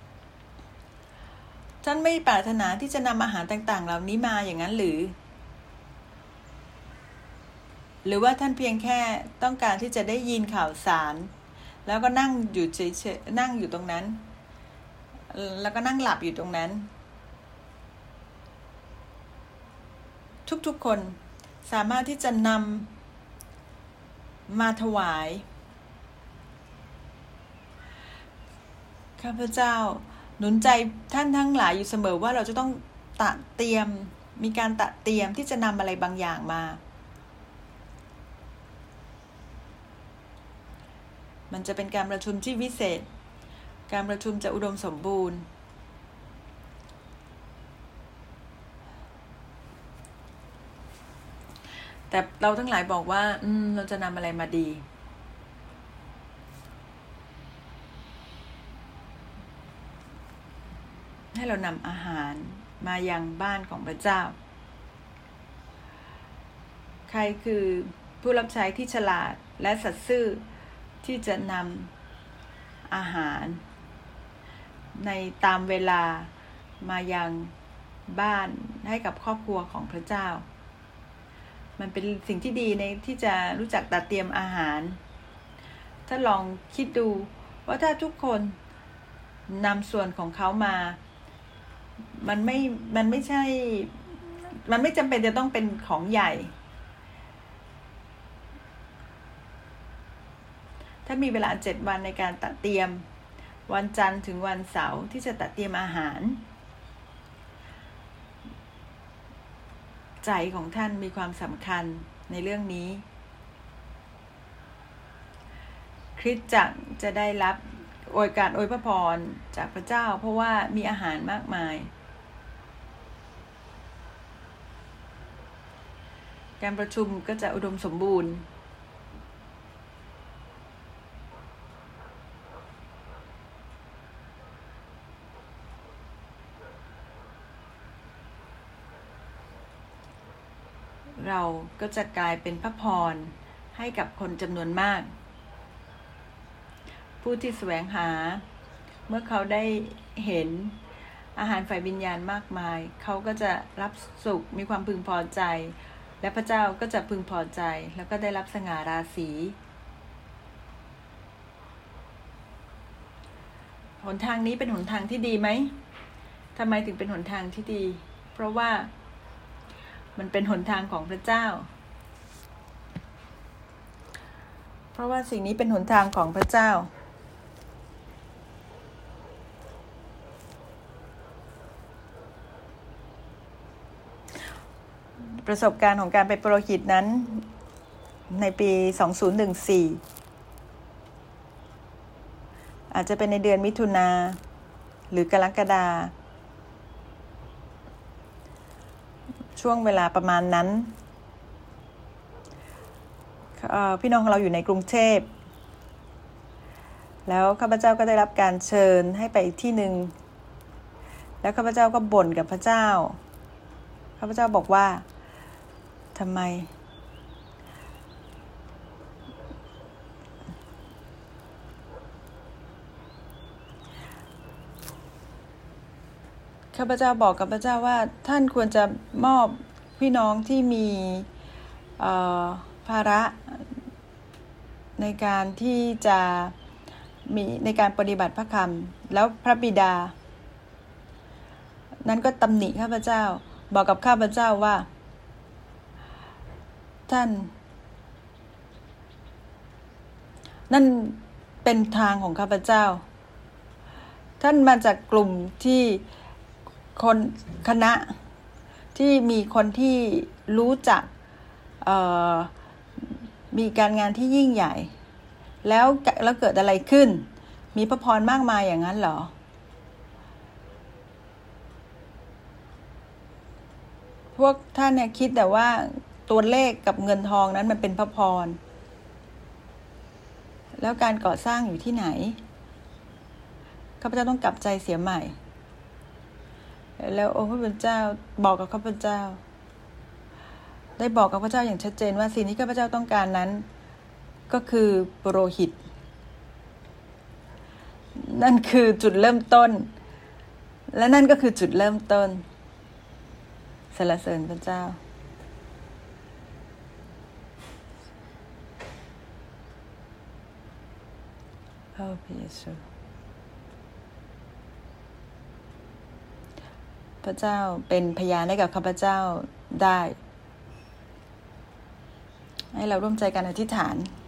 ท่านไม่ปรารถนาที่จะนำอาหารต่างๆเหล่านี้มาอย่างนั้นหรือหรือว่าท่านเพียงแค่ต้องการที่จะได้ยินข่าวสารแล้วก็นั่งอยู่เฉยๆนั่งอยู่ตรงนั้นแล้วก็นั่งหลับอยู่ตรงนั้นทุกๆคนสามารถที่จะนำมาถวายข้าพเจ้าหนุนใจท่านทั้งหลายอยู่เสมอว่าเราจะต้องตะเตรียมมีการตะเตรียมที่จะนำอะไรบางอย่างมามันจะเป็นการประชุมที่วิเศษการประชุมจะอุดมสมบูรณ์แต่เราทั้งหลายบอกว่าอืมเราจะนำอะไรมาดีให้เรานำอาหารมายังบ้านของพระเจ้าใครคือผู้รับใช้ที่ฉลาดและสัตย์ซื่อที่จะนำอาหารในตามเวลามายังบ้านให้กับครอบครัวของพระเจ้ามันเป็นสิ่งที่ดีในที่จะรู้จักตัดเตรียมอาหารถ้าลองคิดดูว่าถ้าทุกคนนำส่วนของเขามามันไม่มันไม่ใช่มันไม่จำเป็นจะต้องเป็นของใหญ่ถ้ามีเวลาเจ็ดวันในการตัดเตรียมวันจันทร์ถึงวันเสาร์ที่จะตัดเตรียมอาหารใจของท่านมีความสำคัญในเรื่องนี้คริสตจักรจะได้รับโอกาสอวยพระพรจากพระเจ้าเพราะว่ามีอาหารมากมายการประชุมก็จะอุดมสมบูรณ์เราก็จะกลายเป็นพระพรให้กับคนจำนวนมากผู้ที่แสวงหาเมื่อเขาได้เห็นอาหารฝ่ายวิญญาณมากมายเขาก็จะรับสุขมีความพึงพอใจและพระเจ้าก็จะพึงพอใจแล้วก็ได้รับสง่าราศีหนทางนี้เป็นหนทางที่ดีไหมทำไมถึงเป็นหนทางที่ดีเพราะว่ามันเป็นหนทางของพระเจ้าเพราะว่าสิ่งนี้เป็นหนทางของพระเจ้าประสบการณ์ของการเป็นปุโรหิตนั้นในปีสองพันสิบสี่อาจจะเป็นในเดือนมิถุนาหรือกรกฎาช่วงเวลาประมาณนั้นพี่น้องเราอยู่ในกรุงเทพแล้วข้าพเจ้าก็ได้รับการเชิญให้ไปอีกที่หนึ่งแล้วข้าพเจ้าก็บ่นกับพระเจ้าข้าพเจ้าบอกว่าทำไมข้าพเจ้าบอกกับพระเจ้าว่าท่านควรจะมอบพี่น้องที่มีภาระในการที่จะมีในการปฏิบัติพระคำแล้วพระบิดานั้นก็ตำหนิข้าพเจ้าบอกกับข้าพเจ้าว่าท่านนั่นเป็นทางของข้าพเจ้าท่านมาจากกลุ่มที่คนคณะที่มีคนที่รู้จักมีการงานที่ยิ่งใหญ่แล้วแล้วเกิดอะไรขึ้นมีพระพรมากมายอย่างนั้นเหรอพวกท่านเนี่ยคิดแต่ว่าตัวเลขกับเงินทองนั้นมันเป็นพระพรแล้วการก่อสร้างอยู่ที่ไหนข้าพเจ้าต้องกลับใจเสียใหม่แล้วองค์พระผู้เป็นเจ้าบอกกับข้าพเจ้าได้บอกกับพระเจ้าอย่างชัดเจนว่าสิ่งที่ข้าพเจ้าต้องการนั้นก็คือปุโรหิตนั่นคือจุดเริ่มต้นและนั่นก็คือจุดเริ่มต้นสรรเสริญพระเจ้าโอ้พระเยซูพระเจ้าเป็นพยานให้กับข้าพเจ้าได้ให้เราร่วมใจกันอธิษฐาน